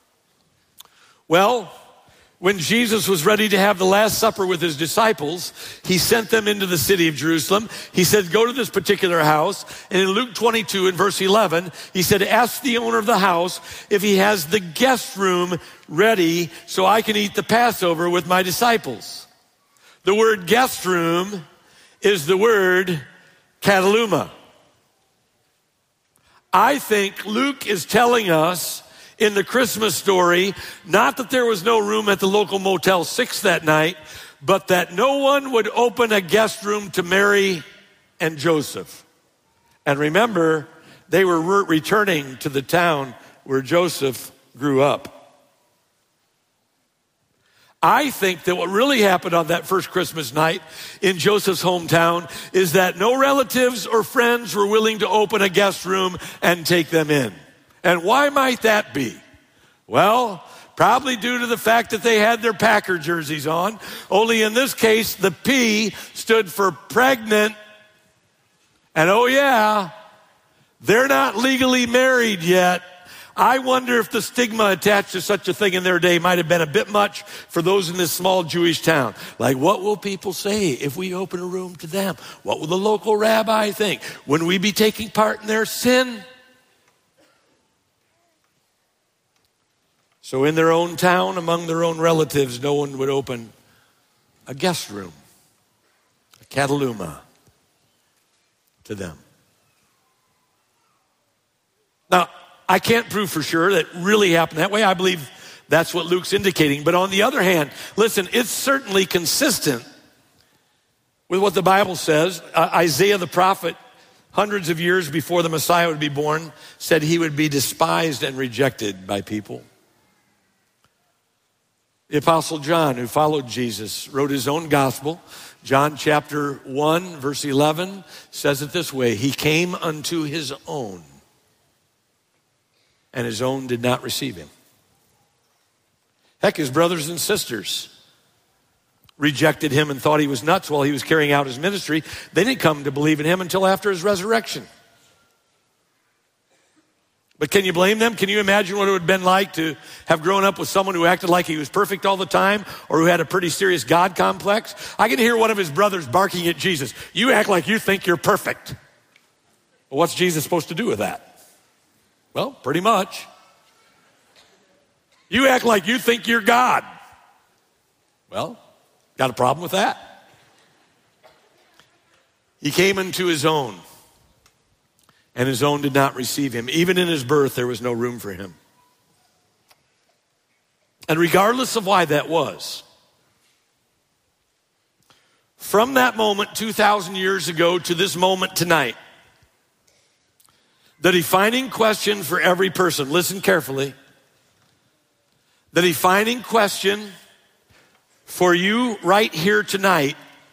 Well, when Jesus was ready to have the Last Supper with his disciples, he sent them into the city of Jerusalem. He said, go to this particular house. And in Luke twenty-two and verse eleven, he said, ask the owner of the house if he has the guest room ready so I can eat the Passover with my disciples. The word guest room is the word Cataluma. I think Luke is telling us in the Christmas story, not that there was no room at the local Motel six that night, but that no one would open a guest room to Mary and Joseph. And remember, they were re- returning to the town where Joseph grew up. I think that what really happened on that first Christmas night in Joseph's hometown is that no relatives or friends were willing to open a guest room and take them in. And why might that be? Well, probably due to the fact that they had their Packer jerseys on. Only in this case, the P stood for pregnant. And oh yeah, they're not legally married yet. I wonder if the stigma attached to such a thing in their day might have been a bit much for those in this small Jewish town. Like, what will people say if we open a room to them? What will the local rabbi think? Wouldn't we be taking part in their sin? So in their own town, among their own relatives, no one would open a guest room, a kataluma, to them. Now, I can't prove for sure that really happened that way. I believe that's what Luke's indicating. But on the other hand, listen, it's certainly consistent with what the Bible says. Uh, Isaiah the prophet, hundreds of years before the Messiah would be born, said he would be despised and rejected by people. The Apostle John, who followed Jesus, wrote his own gospel. John chapter one, verse eleven says it this way: he came unto his own, and his own did not receive him. Heck, his brothers and sisters rejected him and thought he was nuts while he was carrying out his ministry. They didn't come to believe in him until after his resurrection. But can you blame them? Can you imagine what it would have been like to have grown up with someone who acted like he was perfect all the time, or who had a pretty serious God complex? I can hear one of his brothers barking at Jesus. You act like you think you're perfect. Well, what's Jesus supposed to do with that? Well, pretty much. You act like you think you're God. Well, got a problem with that? He came into his own, and his own did not receive him. Even in his birth, there was no room for him. And regardless of why that was, from that moment two thousand years ago to this moment tonight, the defining question for every person, listen carefully, the defining question for you right here tonight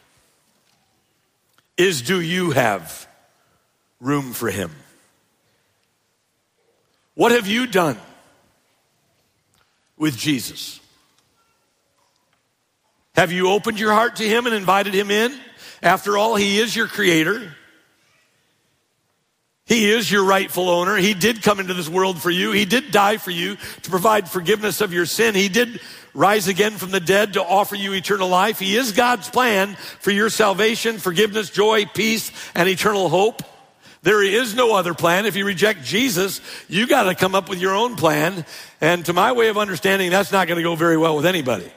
is, do you have room for him? What have you done with Jesus? Have you opened your heart to him and invited him in? After all, he is your creator. He is your rightful owner. He did come into this world for you. He did die for you to provide forgiveness of your sin. He did rise again from the dead to offer you eternal life. He is God's plan for your salvation, forgiveness, joy, peace, and eternal hope. There is no other plan. If you reject Jesus, you got to come up with your own plan. And to my way of understanding, that's not going to go very well with anybody.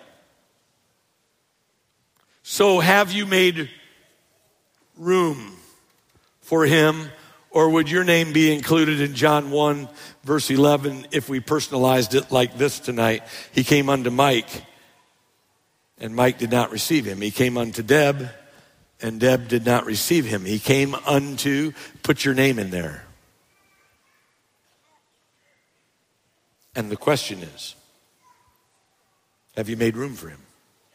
So have you made room for him? Or would your name be included in John one, verse eleven, if we personalized it like this tonight? He came unto Mike, and Mike did not receive him. He came unto Deb, and Deb did not receive him. He came unto, put your name in there. And the question is, have you made room for him?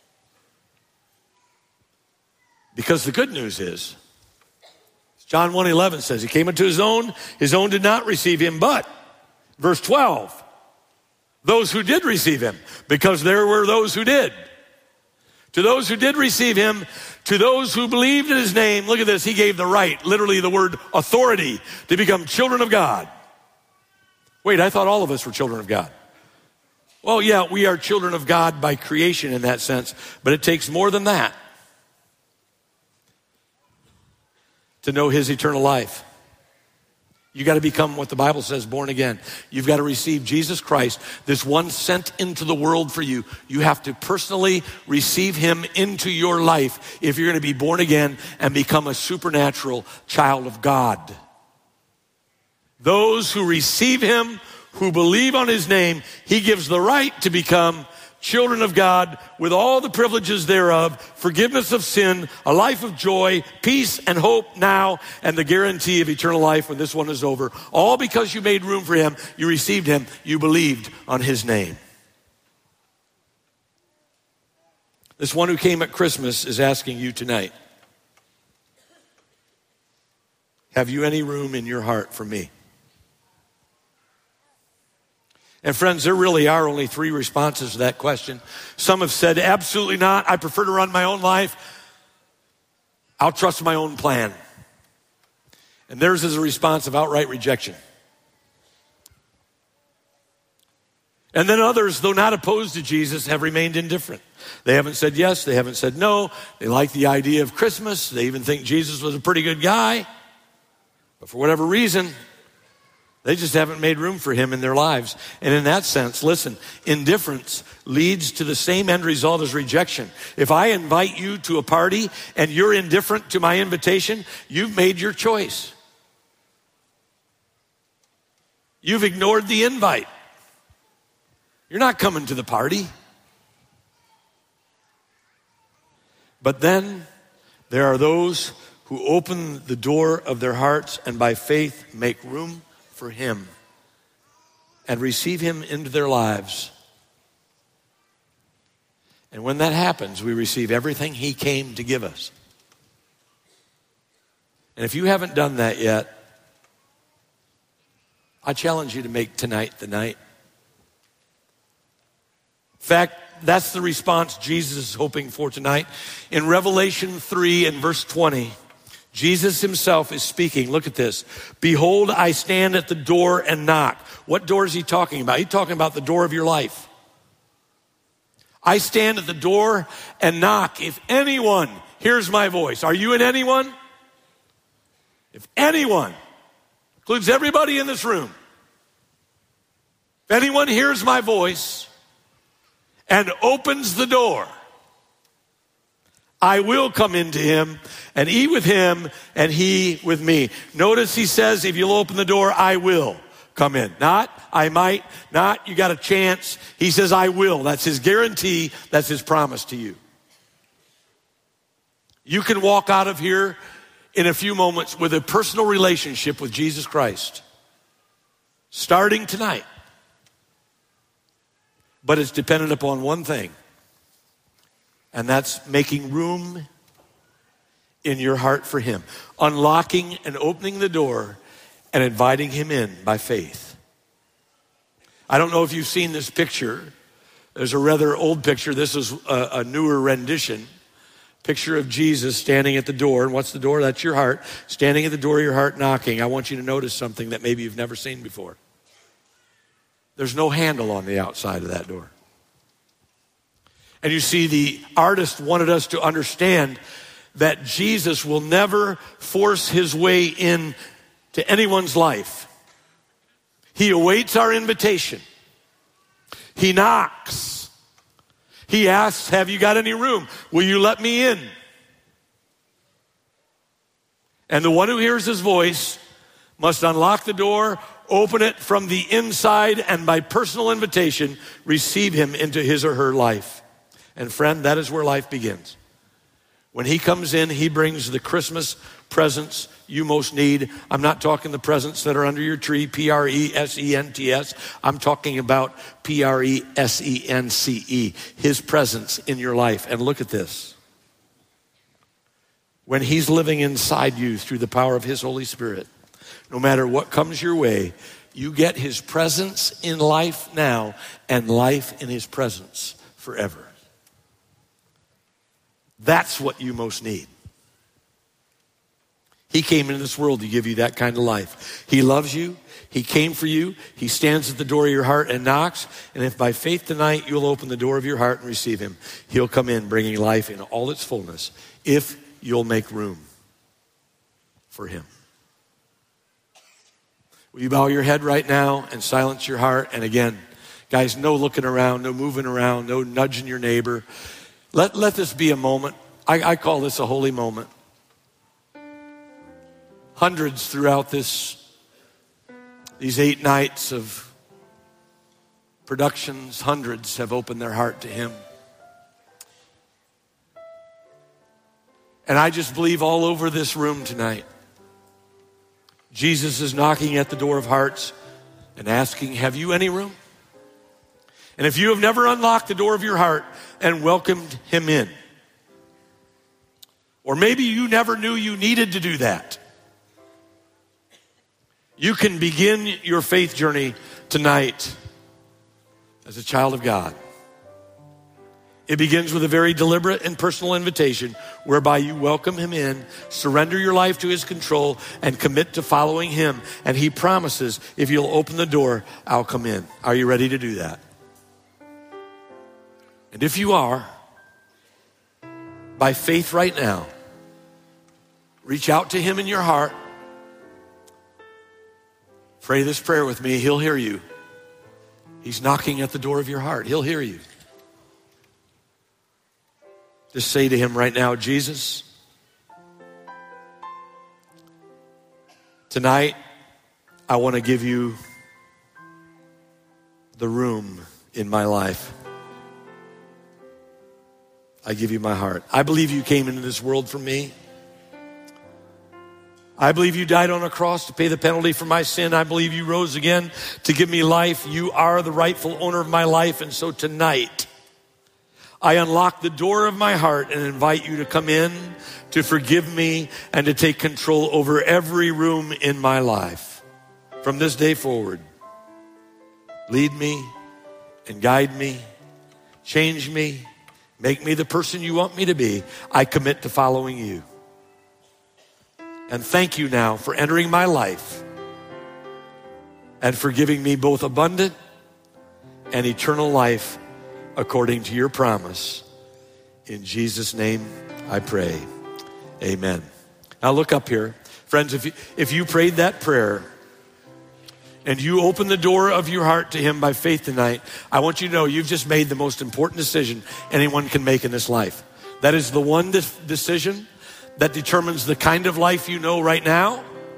Because the good news is, John one eleven says, he came unto his own, his own did not receive him, but, verse twelve, those who did receive him, because there were those who did. To those who did receive him, to those who believed in his name, look at this, he gave the right, literally the word authority, to become children of God. Wait, I thought all of us were children of God. Well, yeah, we are children of God by creation in that sense, but it takes more than that to know his eternal life. You got to become what the Bible says, born again. You've got to receive Jesus Christ, this one sent into the world for you. You have to personally receive him into your life if you're going to be born again and become a supernatural child of God. Those who receive him, who believe on his name, he gives the right to become children of God with all the privileges thereof, forgiveness of sin, a life of joy, peace and hope now, and the guarantee of eternal life when this one is over. All because you made room for him, you received him, you believed on his name. This one who came at Christmas is asking you tonight, have you any room in your heart for me? And friends, there really are only three responses to that question. Some have said, absolutely not. I prefer to run my own life. I'll trust my own plan. And theirs is a response of outright rejection. And then others, though not opposed to Jesus, have remained indifferent. They haven't said yes, they haven't said no. They like the idea of Christmas. They even think Jesus was a pretty good guy. But for whatever reason, they just haven't made room for him in their lives. And in that sense, listen, indifference leads to the same end result as rejection. If I invite you to a party and you're indifferent to my invitation, you've made your choice. You've ignored the invite. You're not coming to the party. But then there are those who open the door of their hearts and by faith make room for him and receive him into their lives. And when that happens, we receive everything he came to give us. And if you haven't done that yet, I challenge you to make tonight the night. In fact, that's the response Jesus is hoping for tonight. In Revelation three and verse twenty, Jesus himself is speaking. Look at this. Behold, I stand at the door and knock. What door is he talking about? He's talking about the door of your life. I stand at the door and knock. If anyone hears my voice, are you an anyone? If anyone, includes everybody in this room, if anyone hears my voice and opens the door, I will come into him and eat with him and he with me. Notice he says, if you'll open the door, I will come in. Not, I might, not, you got a chance. He says, I will. That's his guarantee. That's his promise to you. You can walk out of here in a few moments with a personal relationship with Jesus Christ, starting tonight. But it's dependent upon one thing. And that's making room in your heart for him. Unlocking and opening the door and inviting him in by faith. I don't know if you've seen this picture. There's a rather old picture. This is a, a newer rendition. Picture of Jesus standing at the door. And what's the door? That's your heart. Standing at the door of your heart knocking. I want you to notice something that maybe you've never seen before. There's no handle on the outside of that door. And you see, the artist wanted us to understand that Jesus will never force his way in to anyone's life. He awaits our invitation. He knocks. He asks, have you got any room? Will you let me in? And the one who hears his voice must unlock the door, open it from the inside, and by personal invitation, receive him into his or her life. And friend, that is where life begins. When he comes in, he brings the Christmas presents you most need. I'm not talking the presents that are under your tree, P R E S E N T S. I'm talking about P R E S E N C E, his presence in your life. And look at this. When he's living inside you through the power of his Holy Spirit, no matter what comes your way, you get his presence in life now and life in his presence forever. That's what you most need. He came into this world to give you that kind of life. He loves you. He came for you. He stands at the door of your heart and knocks. And if by faith tonight you'll open the door of your heart and receive him, he'll come in bringing life in all its fullness if you'll make room for him. Will you bow your head right now and silence your heart? And again, guys, no looking around, no moving around, no nudging your neighbor. Let, let this be a moment. I, I call this a holy moment. Hundreds throughout this, these eight nights of productions, hundreds have opened their heart to him. And I just believe all over this room tonight, Jesus is knocking at the door of hearts and asking, have you any room? And if you have never unlocked the door of your heart and welcomed him in, or maybe you never knew you needed to do that, you can begin your faith journey tonight as a child of God. It begins with a very deliberate and personal invitation whereby you welcome him in, surrender your life to his control, and commit to following him. And he promises, if you'll open the door, I'll come in. Are you ready to do that? And if you are, by faith right now, reach out to him in your heart. Pray this prayer with me. He'll hear you. He's knocking at the door of your heart. He'll hear you. Just say to him right now, Jesus, tonight I want to give you the room in my life. I give you my heart. I believe you came into this world for me. I believe you died on a cross to pay the penalty for my sin. I believe you rose again to give me life. You are the rightful owner of my life. And so tonight, I unlock the door of my heart and invite you to come in, to forgive me, and to take control over every room in my life. From this day forward, lead me and guide me, change me, make me the person you want me to be. I commit to following you. And thank you now for entering my life and for giving me both abundant and eternal life according to your promise. In Jesus' name I pray. Amen. Now look up here. Friends, if you, if you prayed that prayer and you open the door of your heart to him by faith tonight, I want you to know you've just made the most important decision anyone can make in this life. That is the one de- decision that determines the kind of life you know right now.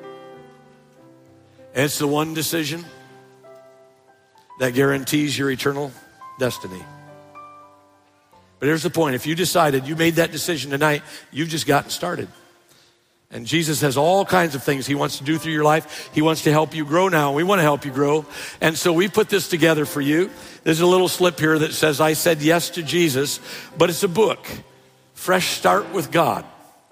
And it's the one decision that guarantees your eternal destiny. But here's the point. If you decided, you made that decision tonight, you've just gotten started. And Jesus has all kinds of things he wants to do through your life. He wants to help you grow now. We want to help you grow. And so we put this together for you. There's a little slip here that says, I said yes to Jesus, but it's a book, Fresh Start with God.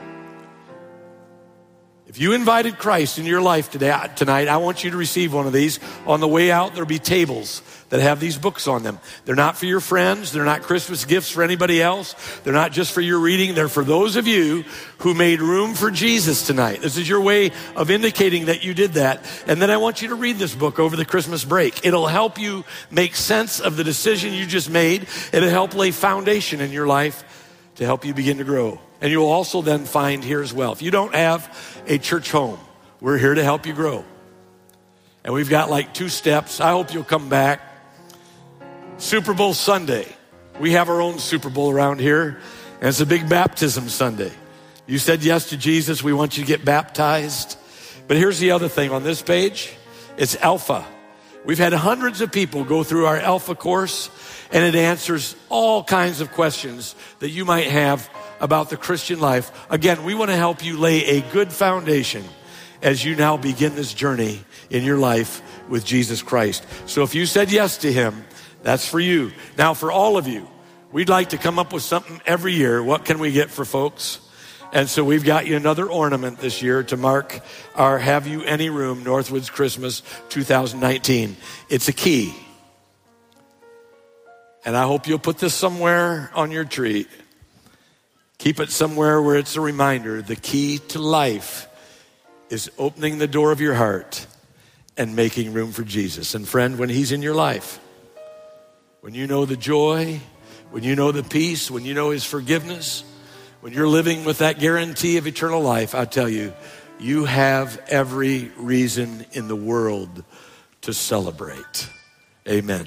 If you invited Christ into your life today, tonight, I want you to receive one of these. On the way out, there'll be tables that have these books on them. They're not for your friends. They're not Christmas gifts for anybody else. They're not just for your reading. They're for those of you who made room for Jesus tonight. This is your way of indicating that you did that. And then I want you to read this book over the Christmas break. It'll help you make sense of the decision you just made. It'll help lay foundation in your life to help you begin to grow. And you'll also then find here as well, if you don't have a church home, we're here to help you grow. And we've got like two steps. I hope you'll come back. Super Bowl Sunday. We have our own Super Bowl around here, and it's a big baptism Sunday. You said yes to Jesus. We want you to get baptized. But here's the other thing on this page. It's Alpha. We've had hundreds of people go through our Alpha course, and it answers all kinds of questions that you might have about the Christian life. Again, we want to help you lay a good foundation as you now begin this journey in your life with Jesus Christ. So if you said yes to him, that's for you. Now for all of you, we'd like to come up with something every year. What can we get for folks? And so we've got you another ornament this year to mark our Have You Any Room Northwoods Christmas two thousand nineteen. It's a key. And I hope you'll put this somewhere on your tree. Keep it somewhere where it's a reminder. The key to life is opening the door of your heart and making room for Jesus. And friend, when he's in your life, when you know the joy, when you know the peace, when you know his forgiveness, when you're living with that guarantee of eternal life, I tell you, you have every reason in the world to celebrate. Amen.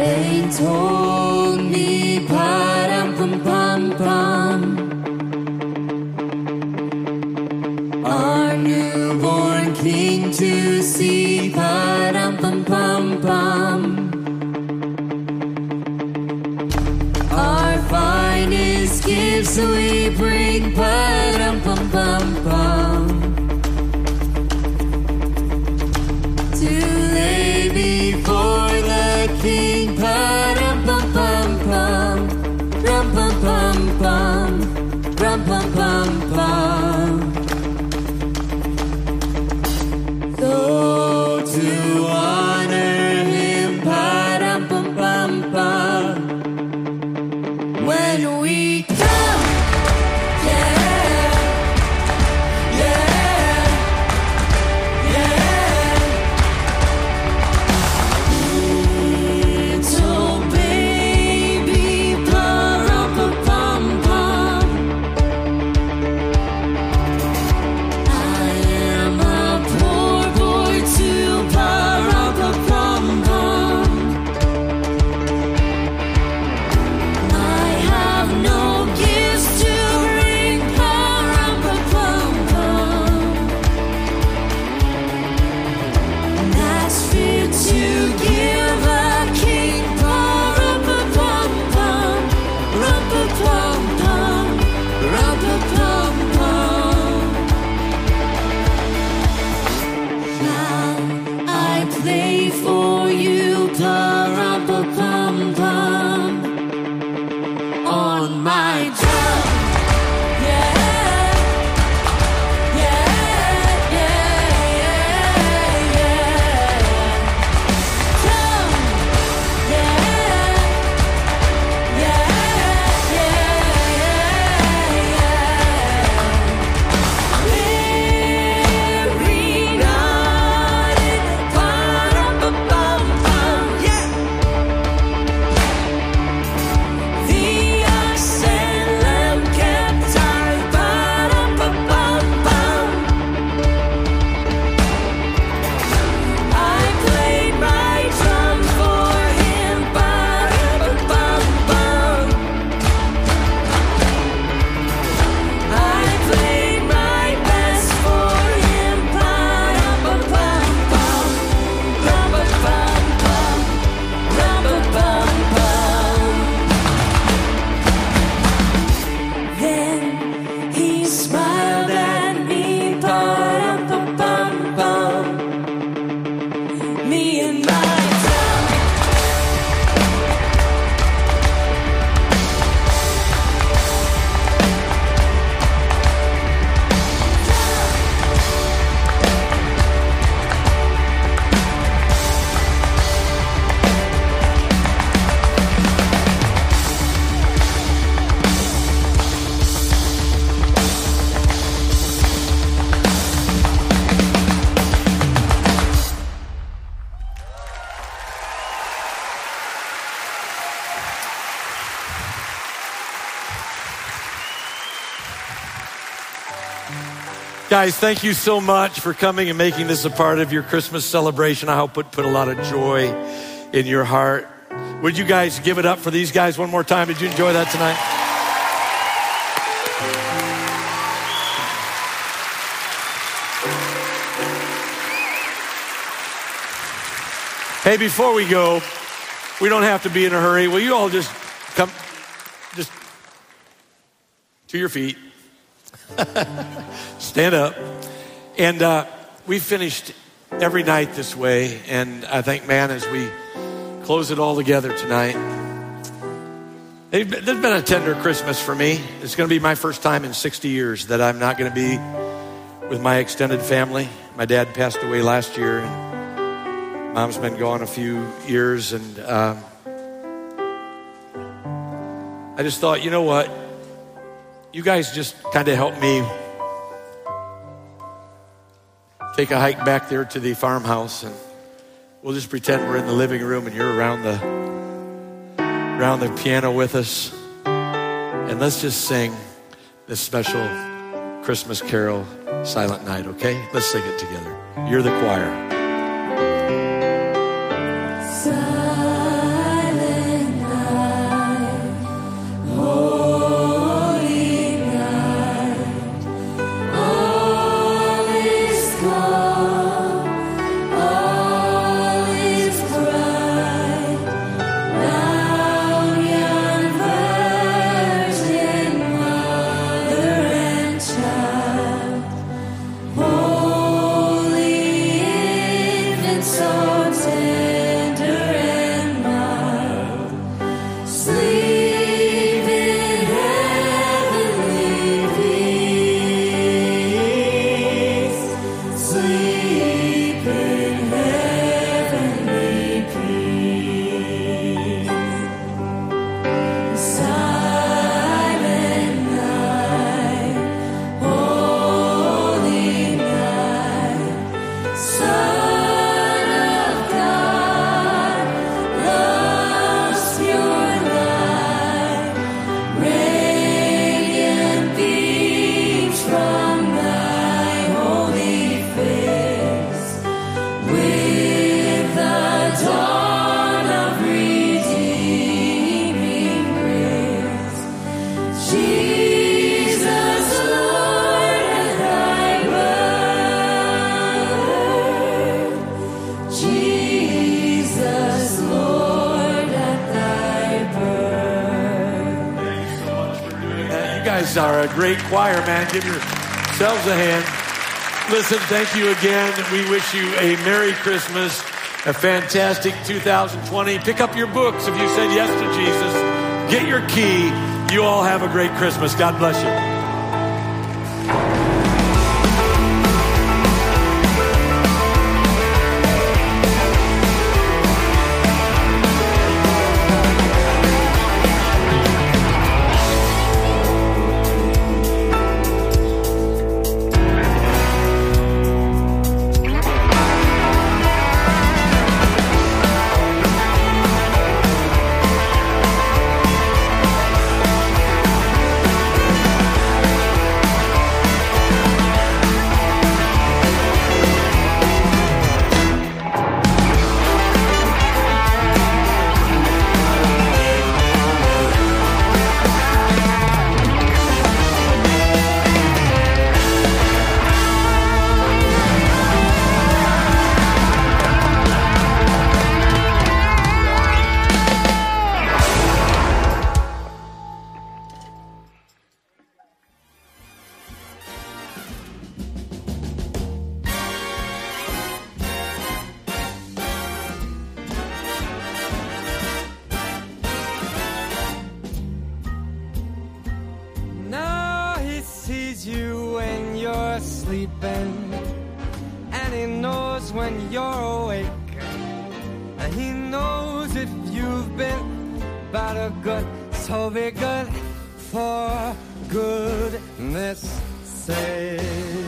They told me, pa-dum-pum-pum-pum, our newborn king to see, pa-dum-pum-pum-pum. Our finest gifts we bring, pa-dum-pum-pum-pum, to lay before the king, pa-dum-pum-pum-pum, rum-pum-pum-pum, rum-pum-pum-pum. So to honor him, pa-dum-pum-pum-pum, when we come, yeah, yeah, yeah. Little baby, pa-rum-pum-pum-pum, I am a poor boy too, pa-rum-pum-pum-pum. I have no gifts to bring, pa-rum-pum-pum-pum, that's fit to give a king, pa-rum-pum-pum-pum, rum-pum-pum-pum, rum-pum-pum-pum. Shall I play for you, pa-rum-pum-pum-pum, on my drum? Yeah, yeah, yeah, yeah, yeah. Drum, yeah, yeah, yeah, yeah. Very naughty, pa-rum-pum-pum-pum, yeah. The ox and lamb kept time, pa-rum-pum-pum-pum. I played my drum for him, pa-rum-pum-pum-pum. I played my best for him, pa-rum-pum-pum-pum, rum-pum-pum-pum, rum-pum-pum-pum. Then he smiled at me, pa-rum-pum-pum-pum, me and my drum. Guys, thank you so much for coming and making this a part of your Christmas celebration. I hope it put a lot of joy in your heart. Would you guys give it up for these guys one more time? Did you enjoy that tonight? Hey, before we go, we don't have to be in a hurry. Will you all just come, just to your feet? Stand up. And uh, we finished every night this way. And I think, man, as we close it all together tonight, there's been a tender Christmas for me. It's going to be my first time in sixty years that I'm not going to be with my extended family. My dad passed away last year, and Mom's been gone a few years. And um, I just thought, you know what? You guys just kind of help me take a hike back there to the farmhouse, and we'll just pretend we're in the living room and you're around the around the piano with us, and let's just sing this special Christmas carol, Silent Night, okay? Let's sing it together. You're the choir. Silent guys are a great choir, man. Give yourselves a hand. Listen, thank you again. We wish you a Merry Christmas, a fantastic two thousand twenty. Pick up your books if you said yes to Jesus. Get your key. You all have a great Christmas. God bless you. Now he sees you when you're sleeping, and he knows when you're awake, and he knows if you've been bad or good, so be good for goodness sake.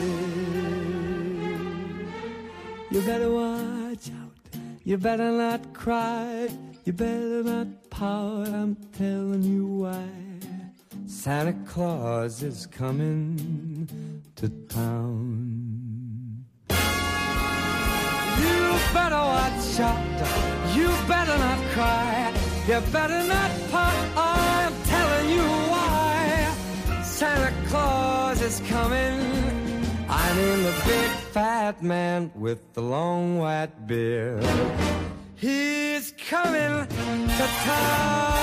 You better watch out, you better not cry, you better not pout, I'm telling you why. Santa Claus is coming to town. You better watch out, you better not cry, you better not pout, I'm telling you why. Santa Claus is coming, I mean the big fat man with the long white beard. He's coming to town.